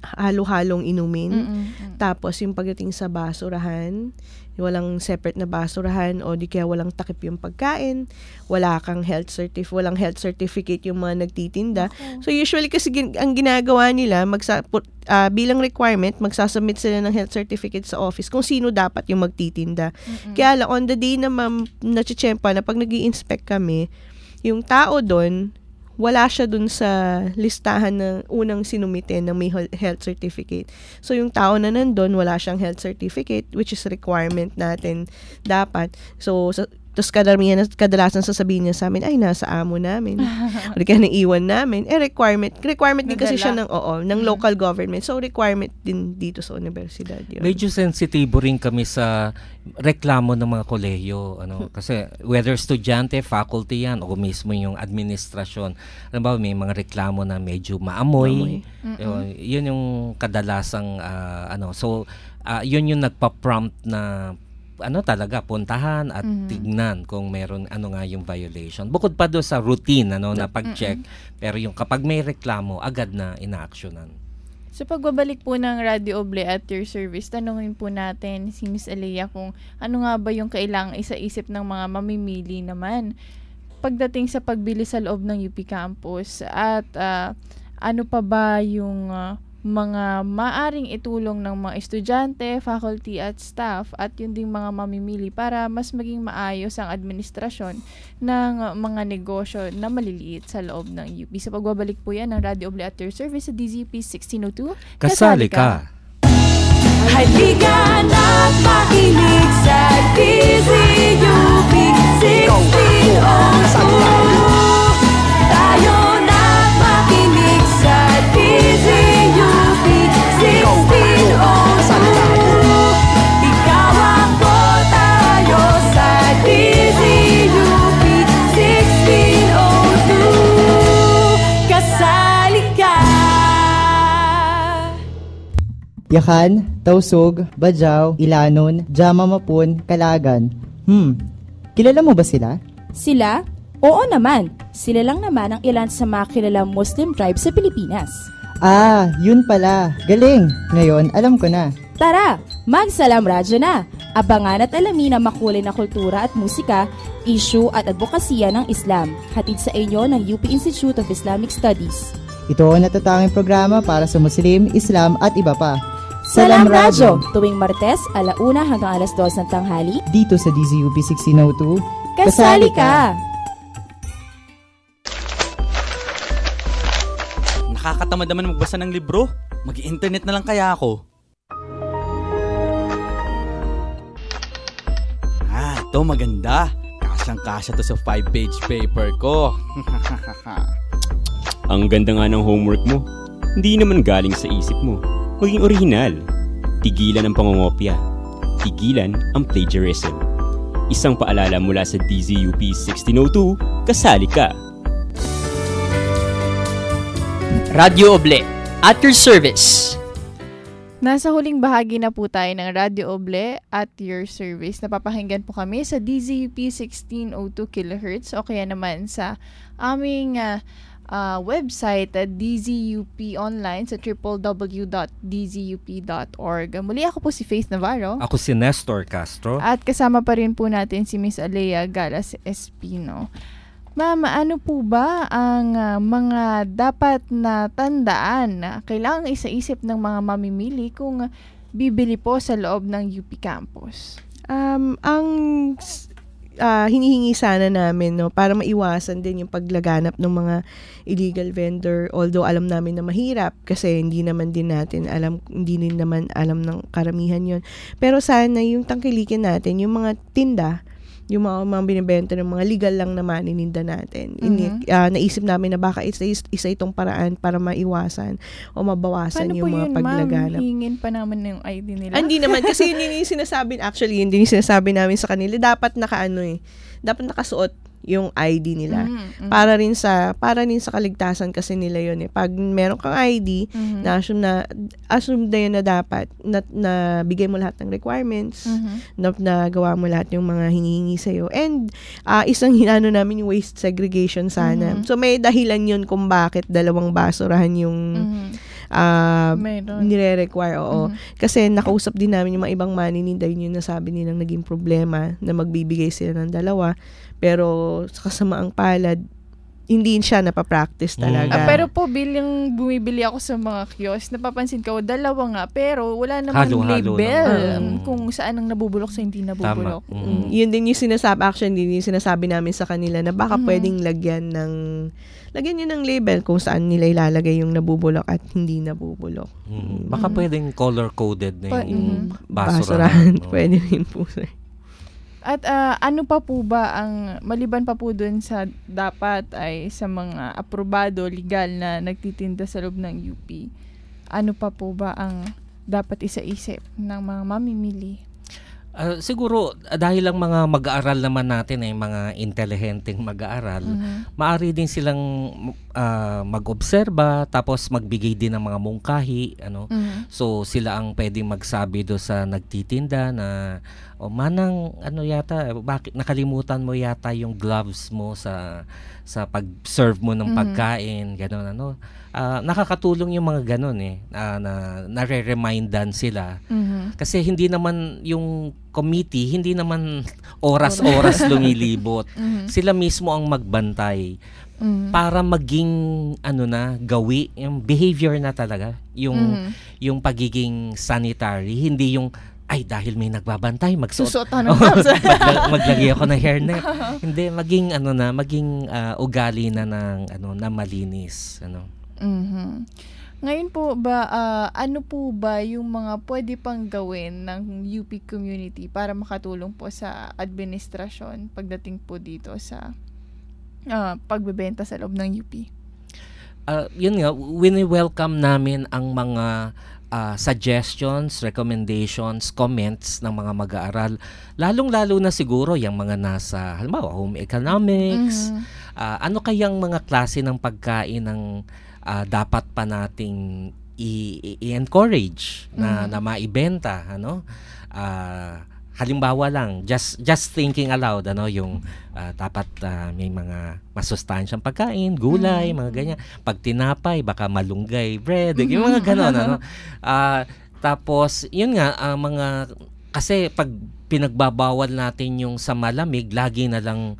halo-halong inumin. Mm-mm. Tapos yung pagdating sa basurahan, walang separate na basurahan o di kaya walang takip yung pagkain, wala kang health certif, walang health certificate yung mga nagtitinda. Okay. So usually kasi gin- ang ginagawa nila, magsa- uh, bilang requirement, magsasubmit sila ng health certificate sa office kung sino dapat yung magtitinda. Mm-mm. Kaya lang, on the day na ma'am, nachechempa na pag nag-i-inspect kami, yung tao doon, wala siya dun sa listahan na unang sinumite na may health certificate. So, yung tao na nandun, wala siyang health certificate, which is requirement natin dapat. So, sa, tapos kadamihan, kadalasan sasabihin niya sa amin, ay, nasa amo namin. O kaya naiwan namin. Eh, requirement. Requirement din kasi siya ng, oo, ng Mm. local government. So, requirement din dito sa universidad yun. Medyo sensitibo rin kami sa reklamo ng mga kolehiyo. Ano? Kasi whether estudyante, faculty yan, o mismo yung administrasyon. Alam ba, may mga reklamo na medyo maamoy. Maamoy. Yun, yun yung kadalasang, ah, ano, so, ah, yun yung nagpa-prompt na ano talaga, puntahan at Mhm. tignan kung meron ano nga yung violation. Bukod pa doon sa routine ano na pag-check, pero yung kapag may reklamo, agad na ina-actionan. So pagbabalik po ng Radio Oble at your service, tanungin po natin si Miss Alea kung ano nga ba yung kailangang isa-isip ng mga mamimili naman pagdating sa pagbili sa loob ng U P campus at uh, ano pa ba yung uh, mga maaring itulong ng mga estudyante, faculty at staff at yun ding mga mamimili para mas maging maayos ang administrasyon ng mga negosyo na maliliit sa loob ng U P. Sa pagbabalik po yan ng Radio Oble at your service sa D Z U P sixteen oh two. Kasali ka! Halika na't makinig sa D Z U P sixteen oh two. Tayo na't makinig sa D Z U P sixteen oh two. Ikaw ako, tayo sa D Z U P sixteen oh two. Kasali ka! Yakan, Tausug, Bajau, Ilanon, Jama Mapun, Kalagan. Hmm, kilala mo ba sila? Sila? Oo naman. Sila lang naman ang ilan sa mga kilalang Muslim tribe sa Pilipinas. Ah, yun pala. Galing. Ngayon, alam ko na. Tara, magsalam radyo na. Abangan at alamin ang makulay na kultura at musika, issue at advokasya ng Islam. Hatid sa inyo ng U P Institute of Islamic Studies. Ito ang natatanging programa para sa Muslim, Islam at iba pa. Salam Radyo, tuwing Martes, alauna hanggang alas dos ng tanghali. Dito sa D Z U P sixteen oh two. Kasali ka! Nakakatamad naman magbasa ng libro. Mag-internet na lang kaya ako. Ah, ito maganda. Kasyang-kasya to sa five-page paper ko. Ang ganda nga ng homework mo. Hindi naman galing sa isip mo. Maging orihinal. Tigilan ang pangongopya. Tigilan ang plagiarism. Isang paalala mula sa D Z U P sixteen oh two, kasali ka! Radio Oble, at your service. Nasa huling bahagi na po tayo ng Radio Oble at your service. Napapakinggan po kami sa D Z U P sixteen oh two kilohertz o kaya naman sa aming uh, uh, website at D Z U P online sa w w w dot d z u p dot org. Muli ako po si Faith Navarro. Ako si Nestor Castro. At kasama pa rin po natin si Miss Alea Galas Espino. Ma'am, ano po ba ang uh, mga dapat na tandaan na kailangang isa-isip ng mga mamimili kung bibili po sa loob ng U P campus? Um, ang uh, hinihingi sana namin, no, para maiwasan din yung paglaganap ng mga illegal vendor, although alam namin na mahirap kasi hindi naman din natin alam, hindi din naman alam ng karamihan yon. Pero sana yung tangkilikin natin, yung mga tinda, yung mga, mga binibenta ng mga legal lang naman ininda natin. Mhm. Ini, uh, naisip namin na baka isa, isa itong paraan para maiwasan o mabawasan Paano yung po mga yun, paglaganap. ma'am? Hingin pa naman yung I D nila? Ah, hindi naman. Kasi yun din yung sinasabi, actually, yun din yung sinasabi namin sa kanila. Dapat nakaano eh. Dapat nakasuot yung I D nila. Mm-hmm. Para rin sa para rin sa kaligtasan kasi nila yun eh. Pag meron kang I D, Mhm. na assume na assume na yun na dapat na, na bigay mo lahat ng requirements, Mhm. na, na gawa mo lahat yung mga hinihingi sa'yo. And uh, isang hinano namin yung waste segregation sana. Mhm. So may dahilan yun kung bakit dalawang basurahan yung Mhm. uh, Meron. nire-require. Oo. Mhm. Kasi nakausap din namin yung mga ibang manininda, yun yung nasabi nilang naging problema na magbibigay sila ng dalawa. Pero sa kasamaang palad, hindi siya napapractice talaga. Ah, pero po, bilang bumibili ako sa mga kiosk, napapansin ko, dalawa nga, pero wala naman Halo-halo label naman. kung saan ang nabubulok sa hindi nabubulok. Tama. Mm. Yun din yung sinasabi, actually, din yung sinasabi namin sa kanila na baka Mhm. pwedeng lagyan ng, lagyan nyo ng label kung saan nila ilalagay yung nabubulok at hindi nabubulok. Mm. Baka pwedeng color-coded na Pa- yung mhm. basurahan. Basurahan. Oo. Pwede rin po, sir. At ah, ano pa po ba ang, maliban pa po dun sa dapat ay sa mga aprobado, legal na nagtitinda sa loob ng U P, ano pa po ba ang dapat isa-isip ng mga mamimili? Ah, siguro ah, dahil lang mga mag-aaral naman natin ay mga intelihenteng mag-aaral, Mhm. maaari din silang ah, mag-obserba tapos magbigay din ng mga mungkahi, ano. Mhm. So sila ang pwedeng magsabi do sa nagtitinda na o manang ano yata bakit nakalimutan mo yata yung gloves mo sa sa pag-serve mo ng Mhm. pagkain, gano'n ano. Ah, nakakatulong yung mga gano'n eh ah, na nare-remindan sila. Mhm. Kasi hindi naman yung committee, hindi naman oras-oras lumilibot. Mhm. Sila mismo ang magbantay Mhm. para maging ano na, gawi, yung behavior na talaga, yung Mhm. yung pagiging sanitary, hindi yung ay dahil may nagbabantay magsuot Susuot ako ng Oo, gloves. magla- maglagay ako ng hairnet. Hindi, maging ano na, maging ah, ugali na ng ano na malinis, ano. Mhm. Ngayon po ba, ah, ano po ba yung mga pwede pang gawin ng U P community para makatulong po sa administrasyon pagdating po dito sa ah, pagbebenta sa loob ng U P? Ah, yun nga, wini-welcome namin ang mga ah, suggestions, recommendations, comments ng mga mag-aaral. Lalong-lalo na siguro yung mga nasa, halimbawa, home economics, Mhm. ah, ano kayang mga klase ng pagkain ng ah, dapat pa nating i- i- i-encourage na, Mhm. na maibenta, ano? Ah, halimbawa lang, just just thinking aloud, ano, yung ah, dapat ah, may mga masustansyang pagkain, gulay, Mhm. mga ganyan. Pag tinapay, baka malunggay, bread, Mhm. yung mga ganon, ano. Ah, tapos, yun nga, ah, mga, kasi pag pinagbabawal natin yung sa malamig, lagi na lang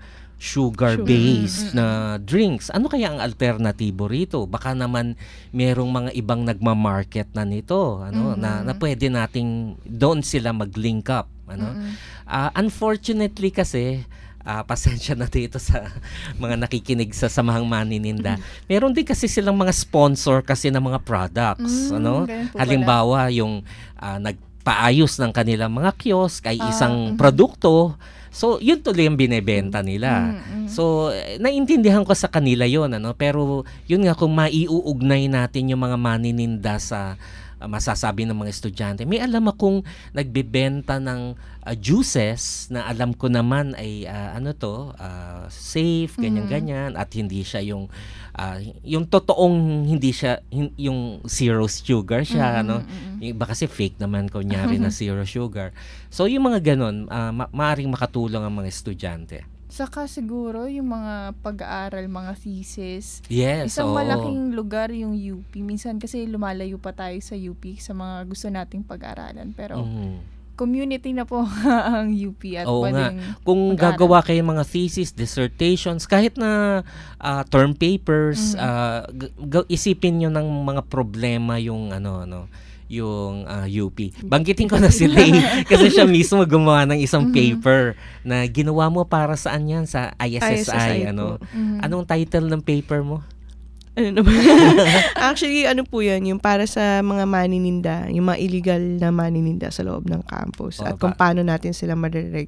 sugar-based Sugar. na drinks. Ano kaya ang alternatibo rito? Baka naman merong mga ibang nagma-market na nito, ano, na, Mhm. na pwede nating doon sila mag-link up, ano. Mhm. Ah, unfortunately kasi, ah, pasensya na dito sa mga nakikinig sa Samahang Manininda. Meron din kasi silang mga sponsor kasi ng mga products, Mm, ano. ganun po Halimbawa, yung ah, nagpaayos ng kanilang mga kiosk ay Ah, isang mhm. produkto. So, yun tuloy ang binebenta nila. Mm, mm. So, eh, naintindihan ko sa kanila yun, ano. Pero, yun nga, kung maiuugnay natin yung mga manininda sa ah, masasabi ng mga estudyante. May alam akong nagbebenta ng ah, juices na alam ko naman ay ah, ano to, ah, safe, ganyan-ganyan, at hindi siya yung ah, yung totoong hindi siya hin- yung zero sugar siya, Mm, ano. mm, mm. Yung iba kasi fake naman kunyari na zero sugar. So yung mga ganun, ah, ma- maaring makatulong ang mga estudyante. Saka siguro yung mga pag-aaral, mga thesis. Yes, Isang oo. malaking lugar yung U P. Minsan kasi lumalayo pa tayo sa U P sa mga gusto nating pag-aralan. Pero Mhm. community na po ang U P at Oo nga. pwedeng Kung mag-aral. gagawa kayo ng mga thesis, dissertations, kahit na ah, term papers, Mhm. ah, g- g- isipin nyo ng mga problema yung ano ano yung ah, U P. Banggitin ko na si Lay kasi siya mismo gumawa ng isang Mhm. paper na ginawa mo para saan yan sa I S S I, I S S I ano. po. Mhm. Anong title ng paper mo? Ano naman? Actually, ano po yan, yung para sa mga manininda, yung mga illegal na manininda sa loob ng campus. Oo, at kung pa- paano natin sila madirect,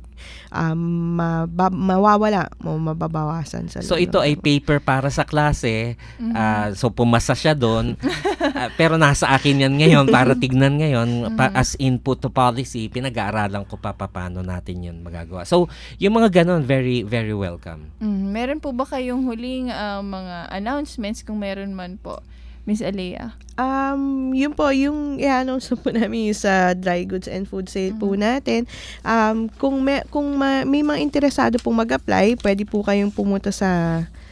um, maba- mawawala o mababawasan sa loob So ito ng ay campus. paper para sa klase. Mhm. Ah, so pumasa siya doon. Ah, pero nasa akin yan ngayon para tignan ngayon pa, Mhm. as input to policy, pinag-aaralan ko pa pa- paano natin yun magagawa. So yung mga ganon, very very welcome. Mm, meron po ba kayong huling ah, mga announcements kung meron man po, Miss Alea? Um, yun po, yung i-announce po namin yung sa dry goods and food sale po natin. Um, kung may, kung ma- may mga interesado pong mag-apply, pwede po kayong pumunta sa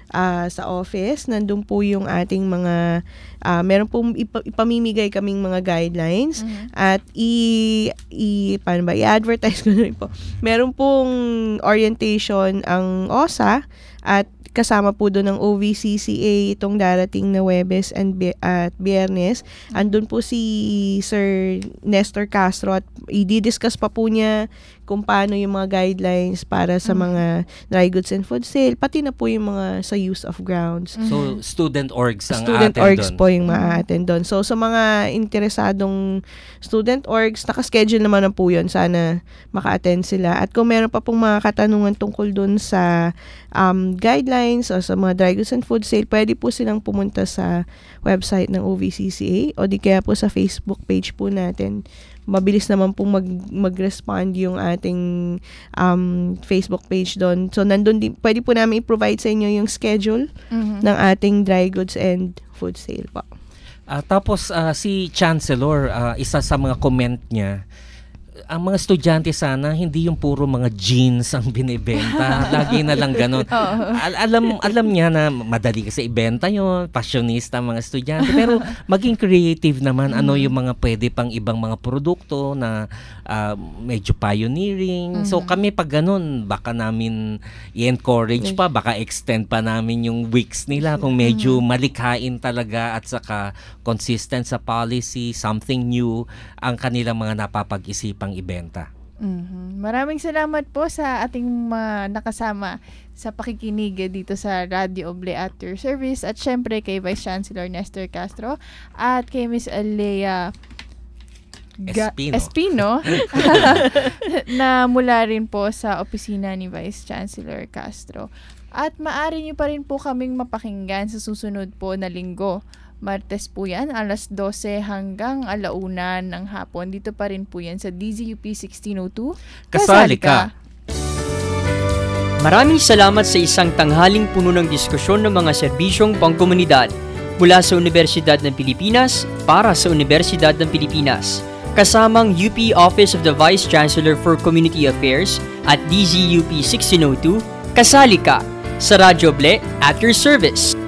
uh, sa office. Nandun po yung ating mga, uh, meron pong ipa- ipamimigay kaming mga guidelines mm-hmm. at i, i, paano ba, i-advertise ko na rin po. Meron pong orientation ang O S A at kasama po doon ng O V C C A itong darating na Huwebes and Bi- at Biyernes. Andun po si Sir Nestor Castro at i-discuss pa po niya kung paano yung mga guidelines para sa mga dry goods and food sale, pati na po yung mga sa use of grounds. So, student orgs ang Student a-attend orgs doon. po yung ma-attend doon. So, sa mga interesadong student orgs, nakaschedule naman na po yun. Sana maka-attend sila. At kung meron pa pong mga katanungan tungkol doon sa um, guidelines o sa mga dry goods and food sale, pwede po silang pumunta sa website ng O V C C A o di kaya po sa Facebook page po natin. Mabilis naman pong mag, mag-respond yung ating um, Facebook page doon. So, nandun din, pwede po namin i-provide sa inyo yung schedule mm-hmm. ng ating dry goods and food sale po. Uh, tapos, uh, si Chancellor, uh, isa sa mga comment niya, ang mga estudyante sana, hindi yung puro mga jeans ang binibenta. Lagi na lang ganun. Al- alam alam niya na madali kasi ibenta yun, passionista ang mga estudyante. Pero maging creative naman, ano yung mga pwede pang ibang mga produkto na uh, medyo pioneering. So kami pag ganun, baka namin i-encourage pa, baka extend pa namin yung weeks nila kung medyo malikhain talaga at saka consistent sa policy, something new ang kanilang mga napapag-isipang ibenta. Mm-hmm. Maraming salamat po sa ating mga nakasama sa pakikinig dito sa Radio Oble at your service at syempre kay Vice Chancellor Nestor Castro at kay Miss Alea Ga- Espino, Espino na mula rin po sa opisina ni Vice Chancellor Castro. At maaari nyo pa rin po kaming mapakinggan sa susunod po na linggo. Martes po yan, alas dose hanggang alauna ng hapon. Dito pa rin po yan sa D Z U P sixteen oh two. Kasali ka! Maraming salamat sa isang tanghaling puno ng diskusyon ng mga serbisyong pangkomunidad mula sa Universidad ng Pilipinas para sa Universidad ng Pilipinas. Kasamang U P Office of the Vice Chancellor for Community Affairs at D Z U P sixteen oh two, kasali ka sa Radyo Oble at your service.